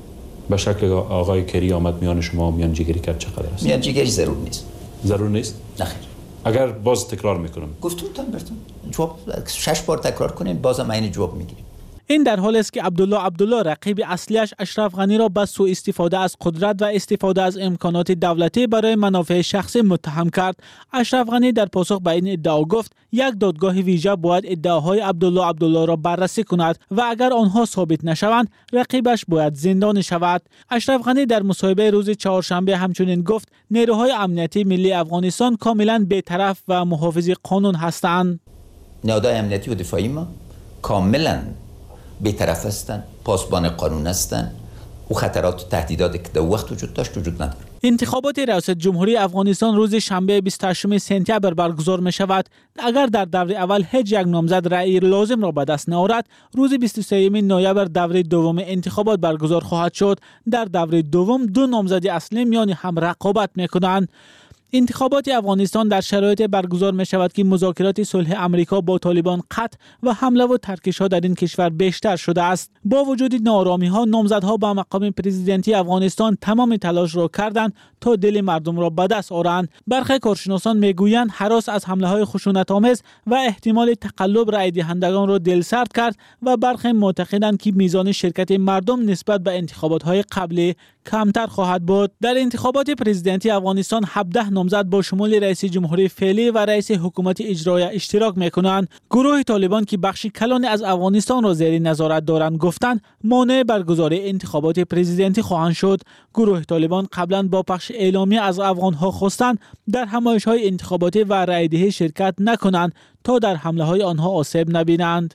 به شکل آقای کری آمد میان شما میانجیگری کرد چقدر است؟ میانجیگری ضرور نیست. ضرور نیست؟ نخیر. اگر باز تکرار میکنم گفتم براتون جواب 6 بار تکرار کنین بازم عین جواب میگیریم. این در حالی است که عبدالله رقیب اصلیش اشرف غنی را به سوء استفاده از قدرت و استفاده از امکانات دولتی برای منافع شخصی متهم کرد. اشرف غنی در پاسخ به این ادعا گفت یک دادگاه ویژه باید ادعاهای عبدالله را بررسی کند و اگر آنها ثابت نشوند رقیبش باید زندانی شود. اشرف غنی در مصاحبه روز چهارشنبه همچنین گفت نیروهای امنیتی ملی افغانستان کاملا بی‌طرف و محافظ قانون هستند. نهادهای امنیتی و دفاعی ما کاملا بی‌طرف هستند، پاسبان قانون هستند و خطرات و تهدیداتی که در وقت وجود داشت وجود نداره. انتخابات ریاست جمهوری افغانستان روز شنبه 28 سپتامبر برگزار می شود. اگر در دور اول هیچ یک نامزد رأی لازم را به دست نآورد، روز 23 نوامبر دور دوم انتخابات برگزار خواهد شد. در دور دوم 2 نامزد اصلی میان هم رقابت می کنند. انتخابات افغانستان در شرایط برگزار می شود که مذاکرات صلح آمریکا با طالبان قطع و حمله و ترکش ها در این کشور بیشتر شده است. با وجود نارامی ها نامزدها با مقام پرزیدنتی افغانستان تمام تلاش را کردند تا دل مردم را به دست آورند. برخی کارشناسان میگویند هراس از حمله های خشونت آمیز و احتمال تقلب رای دهندگان را دلسرد کرد و برخی معتقدند که میزان شرکت مردم نسبت به انتخابات های قبلی کمتر خواهد بود. در انتخابات پرزیدنتی افغانستان 17 نامزد با شمول رئیس جمهوری فعلی و رئیس حکومت اجرایی اشتراک میکنند. گروه طالبان که بخشی کلانی از افغانستان را زیر نظارت دارند گفتند مانع برگزاری انتخابات پرزیدنتی خواهند شد. گروه طالبان قبلا با پخش اعلامیه از افغانها خواستند در همایش‌های انتخاباتی و رایدهی شرکت نکنند تا در حمله‌های آنها آسیب نبینند.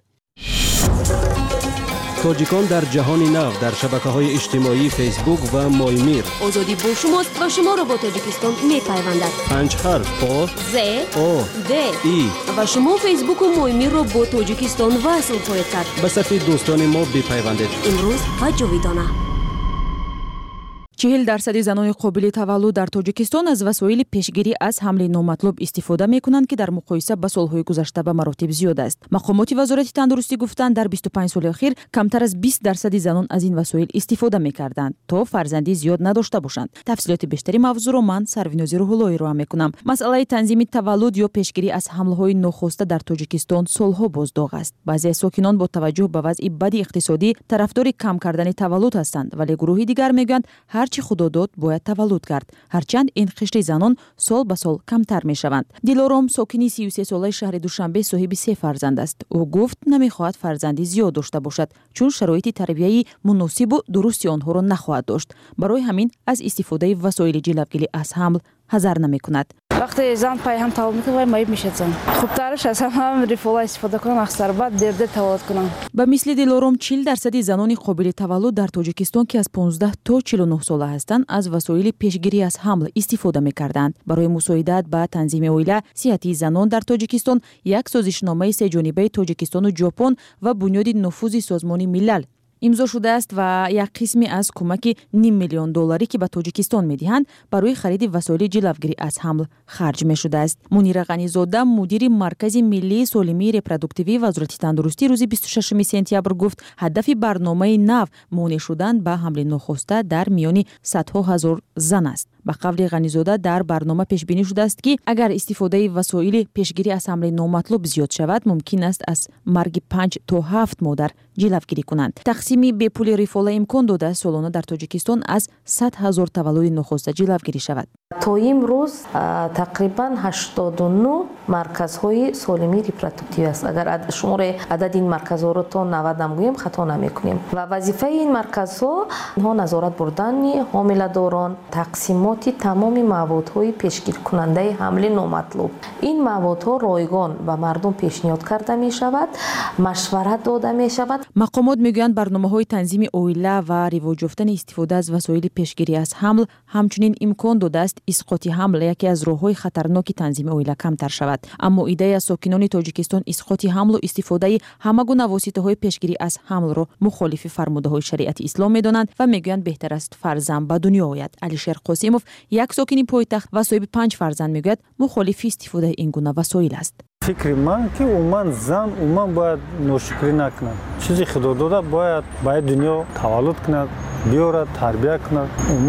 تاجیکان در جهان نو در شبکه‌های اجتماعی فیسبوک و مایمیر. آزادی با شماست و شما را با تاجیکستان می‌پیوندد. 5 حرف آ ز او د ای و شما فیسبوک و مایمیر را با تاجیکستان وصل خواهید کرد. به صفحه دوستان ما بپیوندید. امروز و جاویدانه 40% زنان قابل تولد در تاجیکستان از وسایل پیشگیری از حمل نامطلوب استفاده می‌کنند که در مقایسه با سال‌های گذشته به مراتب زیاد است. مقامات وزارت تندرستی گفتند در 25 سال اخیر کمتر از 20% زنان از این وسایل استفاده می‌کردند تا فرزندی زیاد نداشته باشند. تفصیلات بیشتری موضوع را من سرویناز روح‌اللهی را می‌کنم. مسئله تنظیم تولد یا پیشگیری از حمل‌های ناخواسته در تاجیکستان سال‌ها بازداغ است. بعضی ساکنان با توجه به وضع بد اقتصادی طرفدار کم کردن تولد هستند، ولی گروهی دیگر می‌گویند هرچی خدا داد باید تولد کرد، هرچند این قشر زنان سال به سال کمتر می شوند. دلارام ساکنی 33 ساله شهر دوشنبه صاحب 3 فرزند است. او گفت نمیخواهد فرزندی زیاد داشته باشد چون شرایط تربیتی مناسب و درستی آنها را نخواهد داشت. برای همین از استفاده وسایل جلوگیری از حمل حذر نمی کند. وقتی زن پای هم تولد میکنه وای مایب میشه زن خوب ترش از هم ریفولا استفاده کنن اکثر بعد درد تولد کنن. به مثل دلارم 40% زنان قابل تولد در تاجیکستان که از 15 تا 49 ساله هستند از وسایل پیشگیری از حمل استفاده میکردند. برای مساعدت به تنظیم اویله صحتی زنان در تاجیکستان یک سازشنامه سه جانبه تاجیکستان و ژاپن و بنیاد نفوذ سازمان ملل امضا شده است و یک قسمی از کمک $500,000 که به تاجیکستان میدهند برای خرید وسایل جلوگیری از حمل خرج می شده است. منیره غنی‌زاده مدیر مرکز ملی سالمی رپرودوکتیوی وزارت تندرستی روز 26 سپتامبر گفت هدف برنامه نو مانع شدن به حمل ناخواسته در میان صدها هزار زن است. به قول غنی‌زاده در برنامه پیش بینی شده است که اگر استفاده وسایل پیشگیری از حمل نامطلوب زیاد شود ممکن است از مرگ 5 تا 7 مادر جلوگیری کنند. تقسیم به پول ریفولا امکان داده سالانه در تاجیکستان از 100,000 تولد ناخواسته جلوگیری شود. تا امروز تقریبا 89 مرکزهای سالمی رپرودوکتیو است. اگر شمار عدد این مرکزها رو تا 90 نمیگوییم خطا نمیکنیم و وظیفه این مرکزها اینها نظارت بردن حامله‌داران، تقسیمات تمام موادهای پیشگیری کننده حمل نامطلوب. این موادها رایگان به مردم پیشنهاد کرده می شود، مشورت داده می شود. مقامات میگویند برنامه‌های تنظیم اویله و رواج یافتن استفاده از وسایل پیشگیری از حمل همچنین امکان داده است اسقاط حمل یکی از راه‌های خطرناک تنظیم اویله کمتر شود. اما ایده از ساکنان تاجیکستان اسقاط حمل و استفاده همه گونه واسطه‌های پیشگیری از حمل را مخالف فرموده‌های شریعت اسلام می‌دانند و میگویند بهتر است فرزند به دنیا آید. علیشیر قاسموف یک ساکن پایتخت و صاحب 5 فرزند میگوید مخالف استفاده این گونه وسایل است. فکر من که زن باید ناشکری نکند. چیزی خدا داده باید دنیا تولد کند، بیارد، تربیت کند.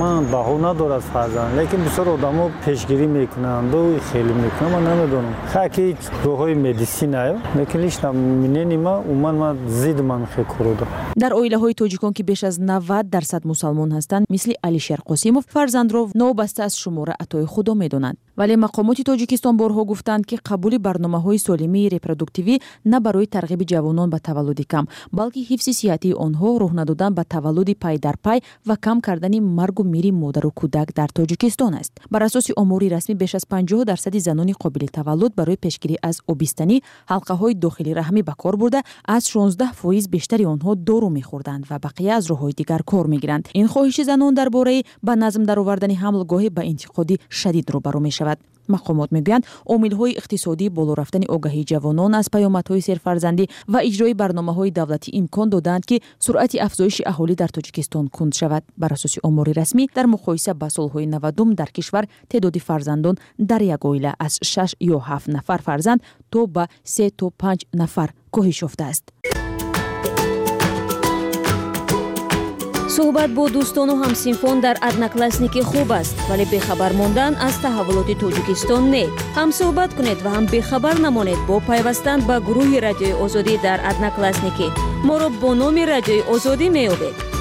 بها ندارد فرزند، لیکن بسیار آدم‌ها پیشگیری میکنند و خیلی میکنند. من نمیدونم خاکی راه‌های مدیسین است، لیکن هیچ نمی‌بینیم. من زید من خیلی کردم. در اویله‌های تاجیکان که بیش از 90% مسلمان هستند مثل علیشیر قاسموف فرزند را نوبسته از شمار عطای خدا میدانند. ولی مقامات تاجیکستان بارها گفتند که قبول برنامه‌های سالمی رپرودوکتیوی نه برای ترغیب جوانان به تولد کم بلکه حفظ صحتی آنها، راه ندادن به تولد پای در پای و کم کردن مرگ و میر مادر و کودک در تاجیکستان است. بر اساس امور رسمی بیش از 50% زنان قابل تولد برای پیشگیری از آبستنی حلقه‌های داخلی رحمی به کار برده، از 16% بیشتر آنها دارو می‌خوردند و بقیه از راه‌های دیگر کار می‌گیرند. این خواهش زنان درباره به نظم درآوردن حمل گاهی به انتقادی شدید روبرو می‌شود. مقامات میگویند عامل‌های اقتصادی بالا رفتن آگاهی جوانان از پیامدهای سرفرزندی و اجرای برنامه‌های دولتی امکان دادند که سرعت افزایش اهالی در تاجیکستان کند شود. بر اساس امور رسمی در مقایسه با سال‌های 90 در کشور تعداد فرزندان در یک عائله از 6 یا 7 نفر فرزند تا به 3 تا 5 نفر کاهش یافته است. صحبت با دوستان و همسنفان در ادناکلاسنیک خوب است ولی بخبر ماندن از تحولات تاجیکستان نه. هم صحبت کنید و هم بخبر نمانید با پیوستن به گروه رادیوی آزادی در ادناکلاسنیک. ما را با نام رادیوی آزادی می‌یابید.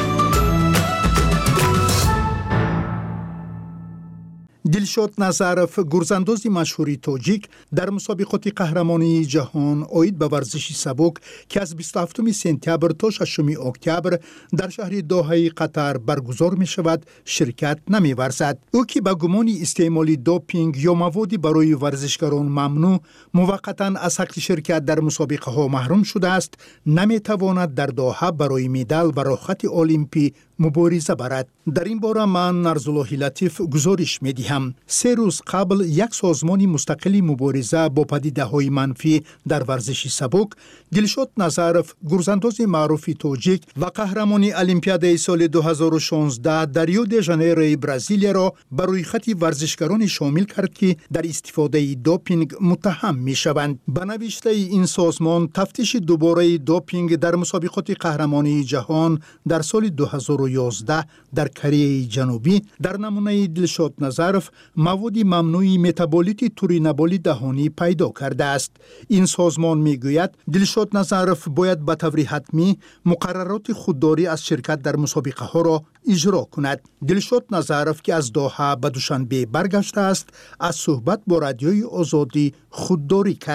دلشاد نظرف گرزانداز مشهوری تاجیک در مسابقات قهرمانی جهان آید به ورزش سبک که از 27 سپتامبر تا 6 اکتبر در شهر دوحه قطر برگزار می شود شرکت نمی ورزد. او که به گمان استعمال دوپینگ یا موادی برای ورزشکاران ممنوع موقتا از حق شرکت در مسابقه ها محروم شده است، نمی تواند در دوحه برای مدال و رخت المپی مبارزه برد. در این باره من نرزالله لطیف گزارش می دهم. 3 روز قبل یک سازمان مستقل مبارزه با پدیده‌های منفی در ورزش سبک، دلشاد نظرف گرزانداز معروف تاجیک و قهرمان المپیاد سال 2016 در ریو دی ژانیرو برزیل را برای خط ورزشکاران شامل کرد که در استفاده دوپینگ متهم می شوند. به نوشته این سازمان تفتیش دوباره دوپینگ در مسابقات قهرمانی جهان در سال 2011 در کره جنوبی در نمونه دلشاد نظرف مواد ممنوعی متابولیت تورینابول دهانی پیدا کرده است. این سازمان میگوید دلشاد نظرف باید به طور حتمی مقررات خودداری از شرکت در مسابقه ها را اجرا کند. دلشاد نظرف که از دوحه به دوشنبه برگشته است، از صحبت با رادیوی آزادی خودداری کرد.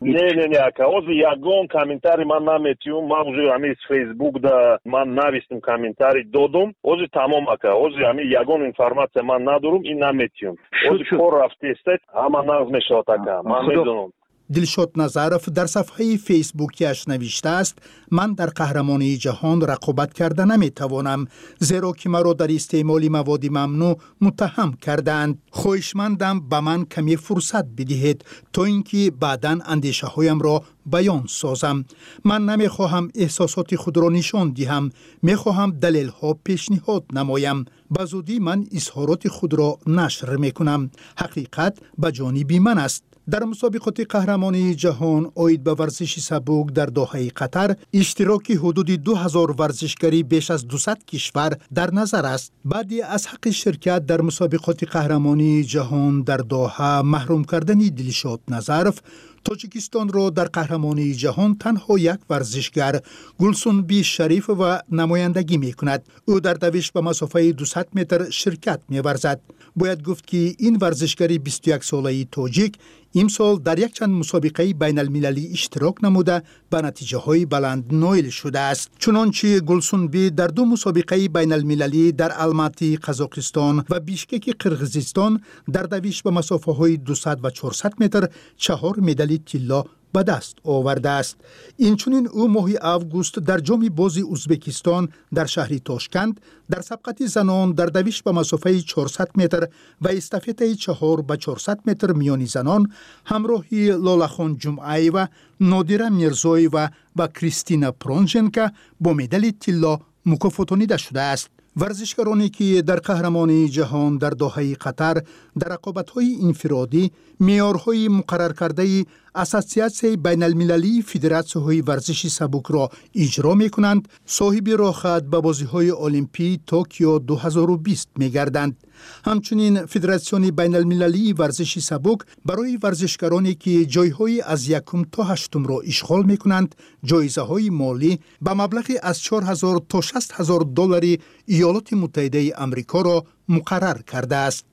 не ака ози ягон комментарий ман наметиюм ман уже ами фейсбук да ман навистим комментарий додум ози тамом ака ози ами ягон информация ман надорум ин наметиюм ози кор рафтестед ама нағз мешавад ака ман медонам. دلشاد نظرف در صفحه فیسبوکیش نوشته است من در قهرمانی جهان رقابت کرده نمیتوانم زیرا که مرا در استعمال مواد ممنوع متهم کردند. خواهشمندم به من کمی فرصت بدهید تا اینکه بعداً اندیشه هایم را بیان سازم. من نمیخواهم احساسات خود را نشان دهم، میخواهم دلیل ها پیشنهاد نمایم. به زودی من اظهارات خود را نشر میکنم. حقیقت به جانب من است. در مسابقات قهرمانی جهان عاید به ورزش سبک در دوحه قطر اشتراک حدود 2000 ورزشکاری بیش از 200 کشور در نظر است. بعدی از حق شرکت در مسابقات قهرمانی جهان در دوحه محروم کردن دلشاد نظرف، تاجیکستان را در قهرمانی جهان تنها یک ورزشگر گلسنبی شریف و نمایندگی می کند. او در دویش به مسافه 200 متر شرکت می ورزد. باید گفت که این ورزشگری 21 ساله تاجیک امسال در یک چند مسابقه بین المللی اشتراک نموده به نتیجه های بلند نایل شده است. چنانچه گلسنبی در 2 مسابقه بین المللی در الماتی قزاقستان و بیشکک قرقیزستان در دویش به مسافه های 200 و 400 متر 4 مدال طلا به دست آورده است. اینچنین او ماه آگوست در جام بازی ازبکستان در شهر تاشکند در سبقت زنان در دویش به مسافه 400 متر و استافته 4 به 400 متر میانی زنان همراهی لالاخان جمعه‌ایوا، نادیره میرزایوا و کریستینا پرونژنکا با مدال طلا مکافاتانیده شده است. ورزشکارانی که در قهرمانی جهان در دوحه قطر در رقابت‌های انفرادی معیارهای مقرر کرده اساسیاسیون بین المللی فدراسیون ورزش سبک را اجرا می‌کنند، صاحب راهخط به بازی‌های المپی توکیو 2020 می‌گردند. همچنین فدراسیون بین المللی ورزش سبک برای ورزشکارانی که جایهای از 1 تا 8 را اشغال می‌کنند، جایزه‌های مالی به مبلغی از 4000 تا 60000 دلار ایالات متحده آمریکا را مقرر کرده است.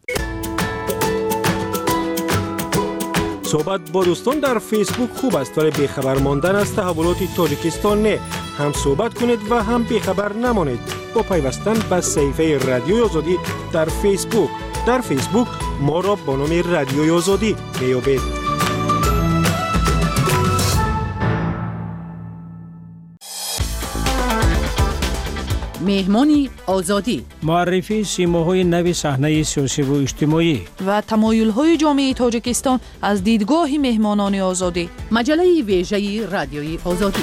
صحبت با دوستان در فیسبوک خوب است ولی بیخبر ماندن از تحولات تاجیکستان نه. هم صحبت کنید و هم بیخبر نمانید با پیوستن به صفحه رادیوی آزادی در فیسبوک. در فیسبوک ما را با نام رادیوی آزادی میابید. مهمانی آزادی، معرفی سیماهای نو صحنه سیاسی و اجتماعی و تمایل‌های جامعه تاجیکستان از دیدگاه مهمانان آزادی. مجله ویژه رادیوی آزادی.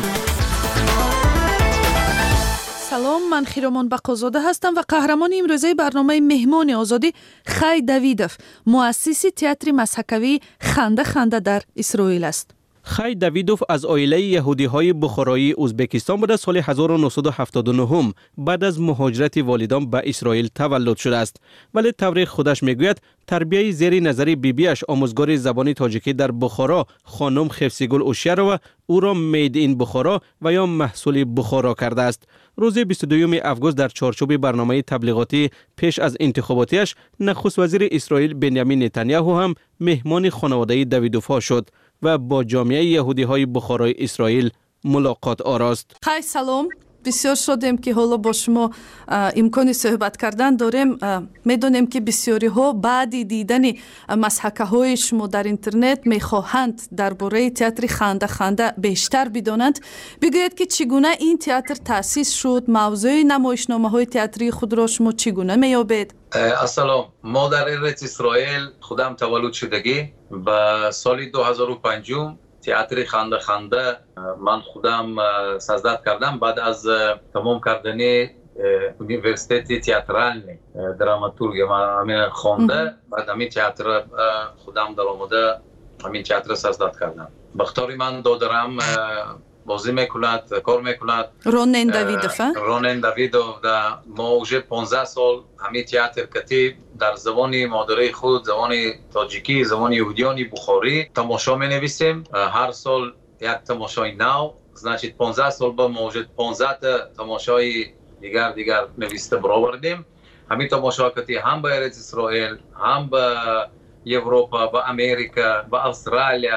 سلام، من خیرامان بقازاده هستم و قهرمان امروزه برنامه مهمان آزادی خی دویدوف، مؤسس تئاتر مسحکوی خنده خنده در اسرائیل است. خی دویدوف از عائله یهودی‌های بخارایی ازبکستان بود. سال 1979 بعد از مهاجرت والدان به اسرائیل تولد شده است، ولی تاریخ خودش میگوید تربیت زیر نظر بیبیش آموزگار زبان تاجیکی در بخارا خانم خفسیگل اوشیروا او را مید این بخارا و یا محصول بخارا کرده است. روز 22 آگوست در چارچوب برنامه تبلیغاتی پیش از انتخاباتیش نخست وزیر اسرائیل بنیامین نتانیاهو هم مهمان خانواده دویدوف شد و با جامعه یهودی‌های بخارای اسرائیل ملاقات آراست. خیلی سلام، بسیار شدیم که حالا با شما امکان صحبت کردن داریم. میدونیم که بسیاری ها بعد دیدن مسحکه های شما در اینترنت میخواهند درباره تئاتر خنده خنده بیشتر بدانند. بگویید که چگونه این تئاتر تأسیس شد، موضوع نمایشنامه های تئاتری خود را شما چگونه میابید؟ السلام، ما در ارت اسرائیل خودم تولد شدگی و سال 2005 تئاتر خنده خنده من خودم سازد کردم بعد از تمام کردن یونیورسیته تئاترال دراماتورگی من خوانده. بعد همین تئاتر خودم در آمده همین تئاتر سازد کردم. بختاری من دادرم بازی میکند، کار میکند. رونن دویدوف. رونن دویدوف ما اوجه 15 سال همین تئاتر کتیب در زبان مادری خود، زبان تاجیکی، زبان یهودیانی بخاری تماشا می نویسیم. هر سال یک تماشای نو، значит 15 سال با موجود 15 تماشای دیگر نویسته برآوردیم. همین تماشا کتی هم به ارت اسرائیل، هم به اروپا، به امریکا، به استرالیا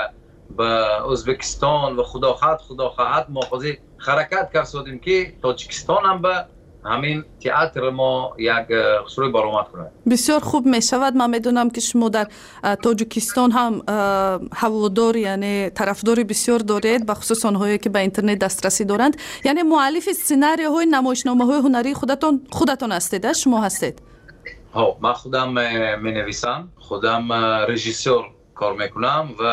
با ازبکستان و خداخواهد محافظه حرکت کرد که تاجیکستان هم به همین تئاتر ما یک خسروی برآمد کنه. بسیار خوب می شود. من میدونم که شما در تاجیکستان هم هوادار یعنی طرفدار بسیار دارید، به خصوص آنهایی که به اینترنت دسترسی دارند. یعنی مؤلف سناریوهای نمایشنامه‌های هنری خودتان هستید؟ شما هستید؟ ها، من خودم می نویسم، خودم رژیسور کار میکنم و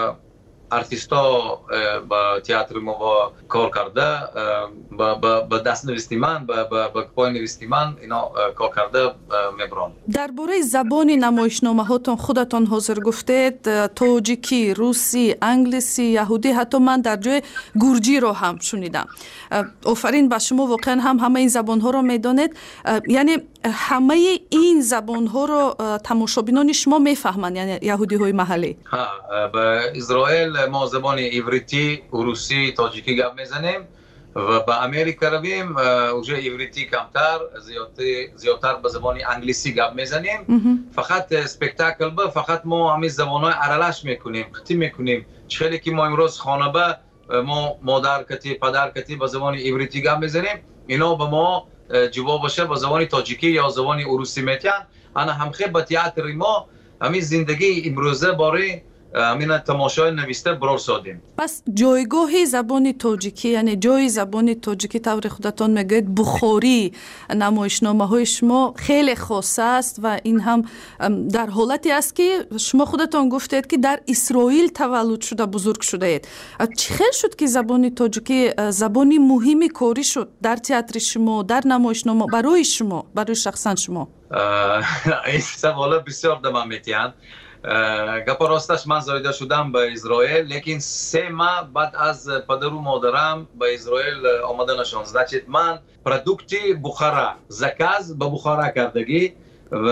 ارتیستا با تئاتر ما با کار کرده، با دست نویستی من، با پای نویستی من اینا کار کرده میبرم. درباره زبان نمایشنامه هاتون خودتان حاضر گفتید تاجیکی، روسی، انگلیسی، یهودی، حتی من در جای گرجی رو هم شنیدم. آفرین به شما، واقعا همه این زبان ها رو میدانید. یعنی همه این زبان ها رو تماشابینان شما میفهمند، یعنی یهودی های محلی؟ ها، با اسرائیل ما زبان عبریتی، روسی، تاجیکی گپ میزنیم و با امریکا رویم اونجا عبریتی کمتر، زیادتر به زبان انگلیسی گپ میزنیم. فقط اسپکتاکل با فقط ما همین زبان‌های ارالش میکنیم، خطی میکنیم. خیلی که ما امروز خانه با ما مادر کتی، پدر کتی به زبان عبریتی گپ میزنیم، اینا به ما جواب باشه به زبان تاجیکی یا زبان روسی میتین. انا هم خیلی با تئاتر ما همین زندگی امروزه باره همین تماشای نوشته برار سادیم. پس جایگاه زبان تاجیکی، یعنی جای زبان تاجیکی طور خودتان میگوید بخاری نمایشنامه های شما خیلی خاص است و این هم در حالتی است که شما خودتان گفتید که در اسرائیل تولد شده، بزرگ شده اید. چی خیلی شد که زبان تاجیکی زبانی مهمی کاری شد در تئاتر شما، در نمایشنامه برای شما، برای شخصا شما؟ این سوال بسیار دم میتیان. گپ راستش من زایده شدم به اسرائیل، لیکن 3 ماه بعد از پدر و مادرم به اسرائیل آمدنشان. значит من پروداکتی بخارا زکاز به بخارا کردگی و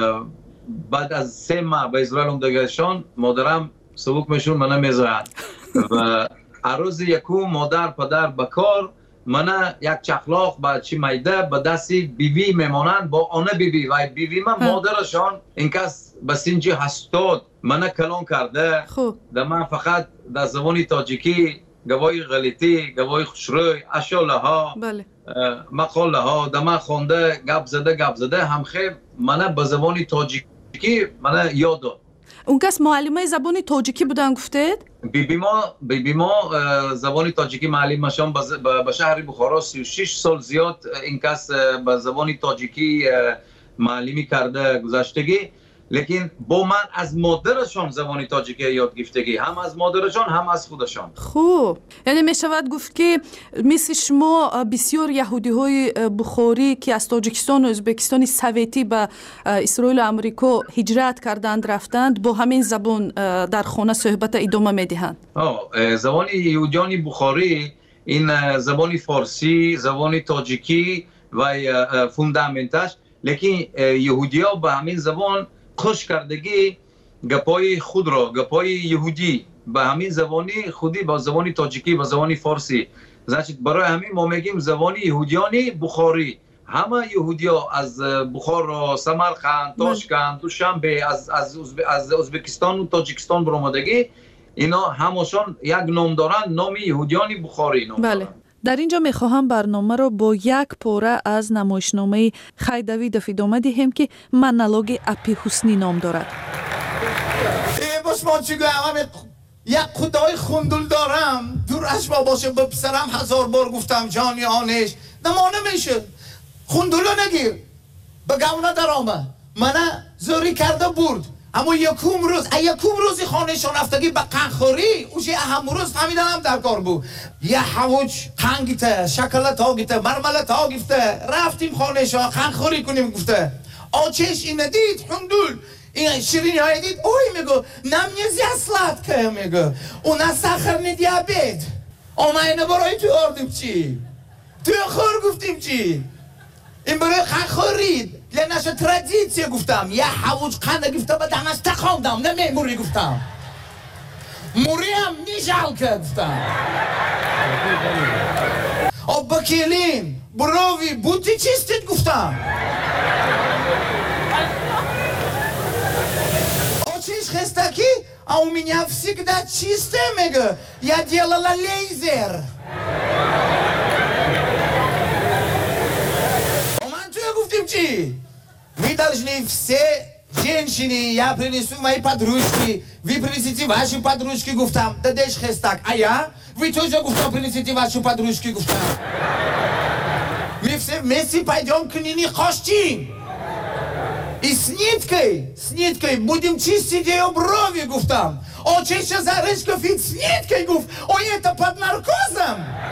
بعد از 3 ماه به اسرائیل آمدگیشان مادرم سبوک میشون من میذارن و روز یکم مادر پدر به کار، من یک چخلاق با چی میده به دستی بیوی میمانند با آنه بیوی و بیوی من مادرشان این کس به سنجی 80 من کلان کرده. در من فقط در زبان تاجیکی گوای غلیطی، گوای خوشروی، اشاله ها، مقاله ها در من خونده گپ زده هم خیلی من به زبان تاجیکی من یاد داد. اون کس معلمه زبان تاجیکی بودن گفتید؟ بیبی ما زبان تاجیکی معلمشان به شهر بخارا 36 سال زیاد این کس به زبان تاجیکی معلمی کرده گذشتگی، لیکن با من از مادرشان زبان تاجیکی یاد گرفتگی، هم از مادرشان هم از خودشان. خوب، یعنی می شود گفت که مثل شما بسیار یهودی های بخاری که از تاجیکستان و ازبکستان سوویتی به اسرائیل و امریکا هجرت کردند رفتند، با همین زبان در خانه صحبت ادامه می دهند. زبان یهودیان بخاری این زبان فارسی، زبان تاجیکی و فوندامنتش، لیکن یهودی‌ها به همین زبان خوش کردگی گپای خود را، گپای یهودی به همین زبانی خودی، با زبانی تاجیکی و زبانی فارسی. значит برای همین ما میگیم زبانی یهودیانی بخاری. همه یهودی‌ها از بخارا، سمرقند، تاشکند، دوشنبه، از ازبکستان و تاجیکستان برآمدگی، اینا همشون یک نام دارن، نام یهودیانی بخاری نام. بله. در اینجا میخواهم برنامه رو با یک پاره از نمایشنامه خیدوی ادامه دهیم که منالوگ اپی حسنی نام دارد. باش ما چی گویم، یک خدای خوندل دارم، دور اشبا باشه به پسرم 1000 بار گفتم جانی آنش نمانه میشه، خوندلو نگیر به گونه در آمد منه زوری کرده برد، اما یکم روزی خانهشان رفتگی به قنخوری اوشی اهم روز فهمیدنم در کار بود، یه حوج قنگیته، شکلت آگیته، مرملت آگیفته، رفتیم خانهشان قنخوری کنیم، گفته آچش این ندید خوندل این شیرینی های دید، اوی میگو نمیزی اصلات که میگو اونا سخر ندیابید اما اینه برای تو آردیم چی؟ تو خور گفتیم چی؟ این برای قنخوری لنش ترادیسیه گفتم، یه حوج قنده گفته به دمش تخوندم نمیموری گفتم موری هم نیشال که گفتم آب بکیلین برووی بوتی چیستید گفتم آچیش خستکی А у меня всегда чистое мега. Я делала лазер. Вы должны все женщины, я принесу мои подружки, вы принесите ваши подружки, гуфтам, да деш хестак, а я, вы тоже гуфтам принесите ваши подружки, гуфтам. Мы все вместе пойдем к Нине Хошчин. И с ниткой будем чистить ее брови, гуфтам. О, чеша зарыжков и с ниткой, гуф, ой, это под наркозом.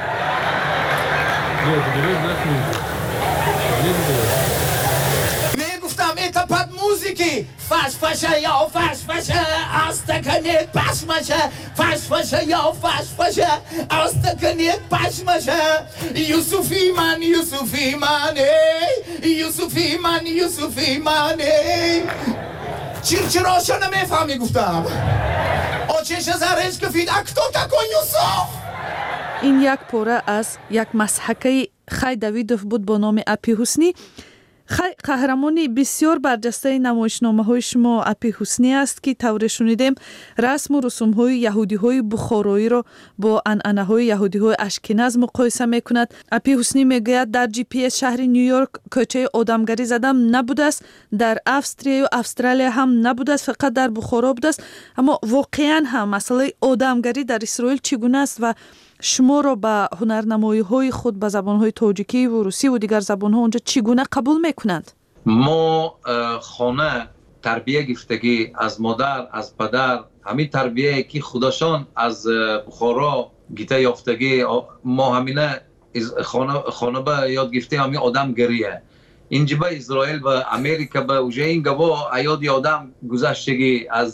Это под музыки. Фаш-фаша, йо, фаш-фаша, астаканет, паш-маша. Фаш-фаша, йо, фаш-фаша, астаканет, паш-маша. Юсуфиман, Юсуфиман, эй. Юсуфиман, Юсуфиман, эй. Чирчироша на мефами, гуфтам. Очеша заречка фид, а кто такой Юсуф? ин як пора аз як масҳакаи Хай Давидов буд бо номи Апи Ҳусни. қаҳрамони бисёр барҷастаи намоишномаҳои шумо Апи Ҳусни аст ки тавре шунидем расму русумҳои яҳудиҳои бухороиро бо анъанаҳои яҳудиҳои Ашкеназ муқоиса мекунад. Апи Ҳусни мегӯяд дар GPS шаҳри Нью-Йорк кӯчаи одамгарӣ задам набудааст, дар Австрияю Австралия ҳам набудааст, фақат дар Бухоро будааст. Аммо воқеан ҳам масъалаи одамгарӣ дар Исроил чӣ гуна аст ва шуморо ба ҳунарнамоиҳои худ ба забонҳои тоҷикиву русиву дигар забонҳо онҷо чӣ гуна қабул мекунанд? мо хона тарбия гирифтагӣ аз модар, аз падар, ҳамин тарбияе ки худашон аз Бухоро гита ёфтагӣ, мо ҳамина хона ба ёд гирифтаем ҳамин одамгария. инҷи ба Изроил ва Америка ба уже ин гаво аёди одам гузаштагӣ аз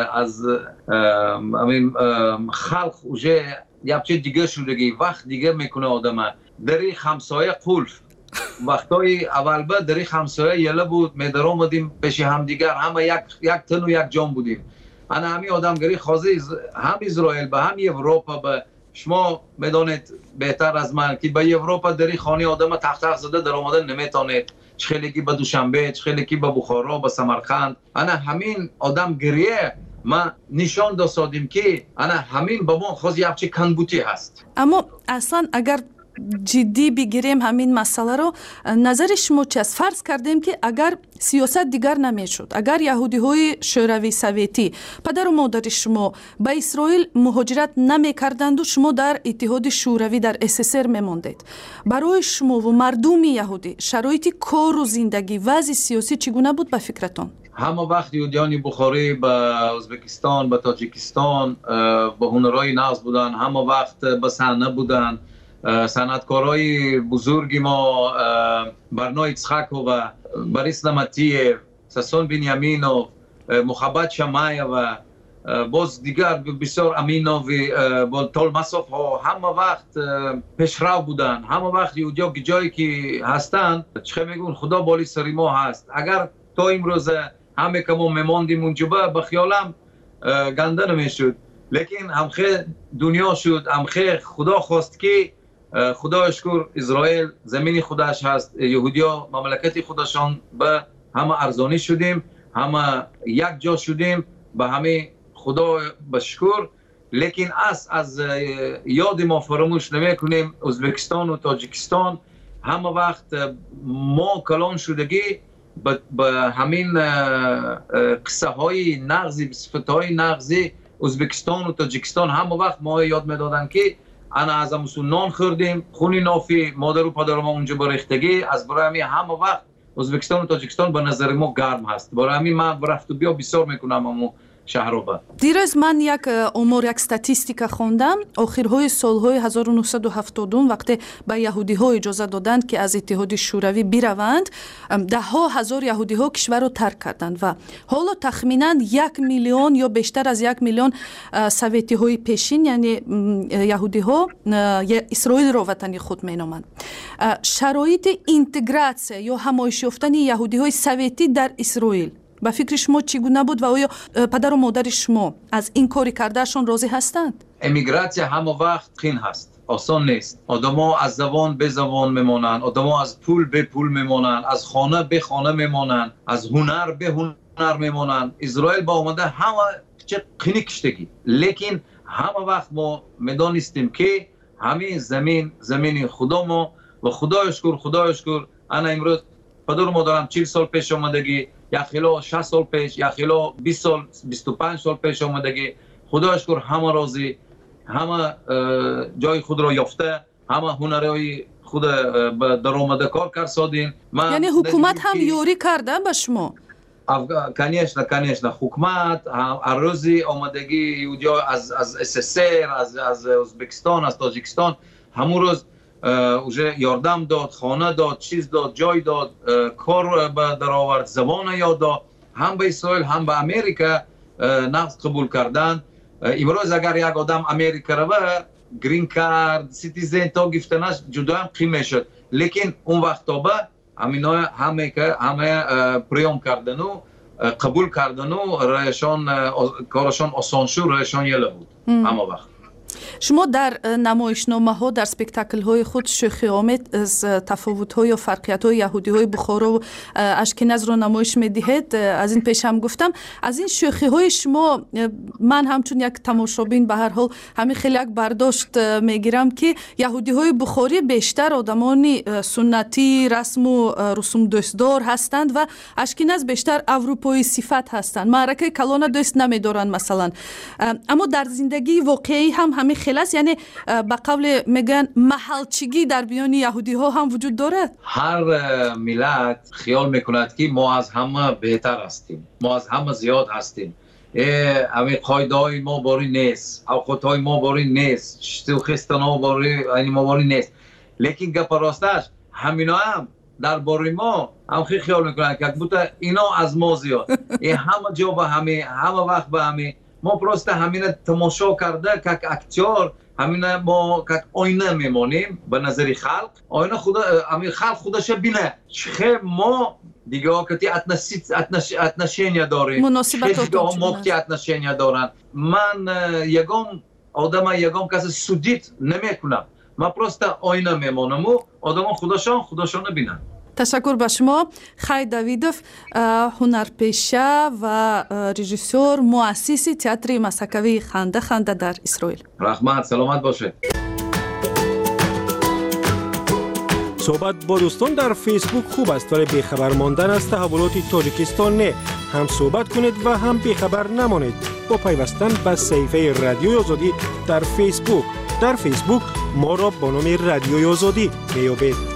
ҳамин халқ уже япче дига шудагӣ, вақт дига мекуна одама. дари ҳамсоя қулф. вақтҳои аввалба дари ҳамсоя яла буд, медаромадим пеши ҳамдигар, ҳама як тану як ҷон будим. ана ҳамин одамгарӣ ҳозир ҳам Изроил ба ҳам Европа ба шумо медонед беҳтар аз ман ки ба Европа дари хонаи одама тақ-тақ зада даромадан наметавонед. чӣ хеле ки ба Душанбе, чӣ хеле ки ба Бухоро, ба Самарқанд. ана ҳамин одамгарие ма нишон досодим ки ана ҳамин ба мо хози япчи канбутӣ ҳаст. аммо аслан агар ҷиддӣ бигирем ҳамин масъаларо, назари шумо чӣ аст? фарз кардем ки агар сиёсат дигар намешуд, агар яҳудиҳои шӯравии советӣ, падару модари шумо ба Исроил муҳоҷират намекарданду шумо дар Иттиҳоди Шӯравӣ дар СССР мемондед, барои шумову мардуми яҳудӣ шароити кору зиндагӣ, вазъи сиёсӣ чӣ гуна буд ба фикратон? ҳама вақт яҳудиёни Бухорӣ ба Ӯзбекистон, ба Тоҷикистон ба ҳунарҳои навз буданд, ҳама вақт ба саҳна буданд. санъаткорои бузурги мо Барно Ицхакова, Борис Наматиев, Сасон Биньяминов, Мухаббат Шамаева, боз дигар бисёр Аминови, Толмасовҳо ҳама вақт пешрав буданд. ҳама вақт яҳудиё ҷое ки ҳастанд, чихе мегӯн худо боли сари мо ҳаст. агар то имрӯза ҳаме ка мо мемондим унҷоба ба хиёлам ганда намешуд. лекин ҳамхе дунё шуд, ҳамхе худо хост ки худоя шукр Изроил замини худаш ҳаст, яҳудиё мамлакати худашон ба ҳама арзонӣ шудем, ҳама як ҷо шудем, ба ҳамаи худо ба шукр. лекин аз ёди мо фаромӯш намекунем Ӯзбекистону Тоҷикистон ҳама вақт мо калон шудагӣ ба ҳамин қиссаҳои нағзи, сифатҳои нағзи Ӯзбекистону Тоҷикистон ҳама вақт мо ёд медоданд ки ана аз амусу нон хӯрдем, хуни нофи модару падару мо унҷо барехтагӣ, аз барои ҳамин ҳама вақт Ӯзбекистону Тоҷикистон ба назари мо гарм ҳаст. барои ҳамин ман рафту биё бисёр мекунам аму шаҳроба. дирӯз ман як омор, як статистика хондам. охирҳои солҳои 1970 вақте ба яҳудиҳо иҷоза доданд ки аз Иттиҳоди Шӯравӣ бираванд, даҳҳо ҳазор яҳудиҳо кишварро тарк карданд ва ҳоло тахминан 1 миллион ё бештар аз 1 миллион советиҳои пешин, яъне яҳудиҳо Исроилро ватани худ меноманд. шароити интегратсия ё ҳамоиш ёфтани яҳудиҳои советӣ дар Исроил ба фикри шумо чӣ гуна буд ва оё падару модари шумо аз ин кори кардаашон розӣ ҳастанд? эмигратсия ҳама вақт қин ҳаст, осон нест. одамо аз завон бе завон мемонанд, одамо аз пул бе пул мемонанд, аз хона бе хона мемонанд, аз ҳунар бе ҳунар мемонанд. Изроил ба омада ҳама چه قینی کشتگی. لیکن همه وقت ما میدانستیم که همین زمین خدا ما و خدای شکر انا امروز پدر مادرم 40 سال پیش آمدگی، یا خیلی 60 سال پیش، یا خیلی 20 سال 25 سال پیش آمدگی، خدای شکر همه راضی، همه جای خود را یافته، همه هنرهای خود درآمد کار کرد. یعنی حکومت هم یوری کرده به شما؟ конечно حکومت هر روزی آمدگی یهودی‌ها از SSR، از ازبکستان، از تاجیکستان همون روز اوجه یاردم داد، خانه داد، چیز داد، جای داد، کار در آورد، زبان یاد داد، هم به اسرائیل هم به امریکا نفت قبول کردن. امروز اگر یک آدم امریکا رو گرین کارت سیتیزن تا گفتنش جدا هم قیمه شد، لیکن اون وقت تا به همه پریام کردن و قبول کردن و کارشان آسان شد، رایشان یله بود همه وقت. شما در نمایشنامه ها، در سپکتاکل های خود شوخی آمیز از تفاوت های و فرقیت های یهودی های بخارا و اشکناز رو نمایش می دهید. از این پیش هم گفتم از این شوخی های شما من همچون یک تماشابین به هر حال همین خیلی یک برداشت می گیرم که یهودی های بخاری بیشتر آدمانی سنتی، رسم و رسوم دوستدار هستند و اشکناز بیشتر اروپایی صفت هستند، معرکه کلان دوست نمی دارند مثلا. اما در زندگی واقعی هم همین خلاص، یعنی به قول میگن محلچگی در بیان یهودی ها هم وجود دارد. هر ملت خیال میکند که ما از همه بهتر هستیم، ما از همه زیاد هستیم، همین قاعده های ما باری نیست، اوقات های ما باری نیست، شوخستان ها باری نیست. لیکن گپ راستش همینا هم در باری ما هم خیال میکنند که بوده اینا از ما زیاد، همه جا به همه وقت به همه. ما پروست همین تماشا کرده که اکتیار همین ما که آینه میمونیم به نظر خلق، آینه خلق خودش بینه چه ما دیگه که اتنشینیا داریم، مناسبت ها موقتی اتنشینیا دارن. من یگام کسی سودیت نمیکنم، من پروست آینه میمونم و آدم خودشان بینن. تشکر به شما. خی دویدوف، هنرپیشه و رژیسور، مؤسس تئاتر مسکوی خنده در اسرائیل. رحمت، سلامت باشه. صحبت با دوستان در فیسبوک خوب است، ولی بیخبر ماندن از تحولات تاجیکستان نه. هم صحبت کنید و هم بیخبر نمانید با پیوستن به صفحه رادیوی آزادی در فیسبوک. در فیسبوک ما را با نام رادیوی آزادی میابید.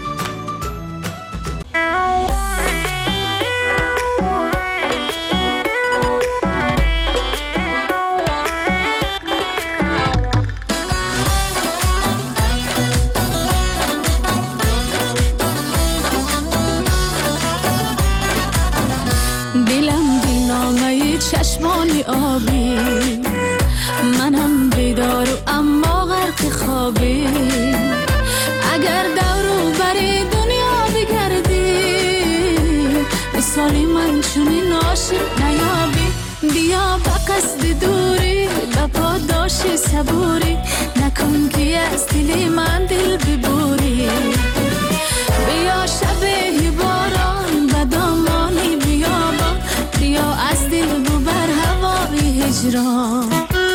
چشمانی آبی، منم بیدار و اما غرق خوابی. اگر دورو بری دنیا بگردی، مثالی من چونی عاشق نیابی. بیا با قصد دوری، با پاداش صبوری، نکن که از دل من دل ببوری. بیا شبه باران و دامانی بیابان، بیا از دل ببر هوای هجران.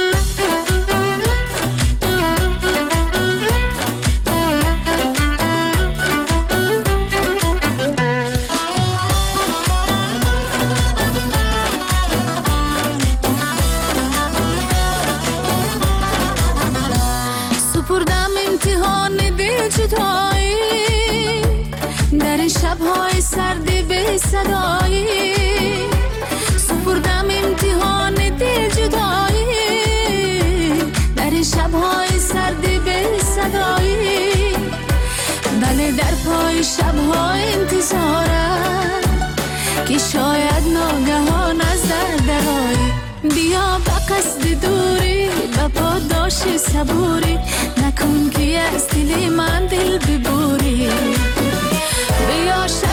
سپردم امتحان دل جدایی، در این شب‌های سرد به صدایی. سپردم امتحان دل جدایی، در این شب‌های سرد به صدایی. بله در پای شب‌ها انتظارم که شاید ناگهان از درآیی. بیا با قصد دوری، با پاداش صبوری، نکن که از دل من دل ببوری. بیا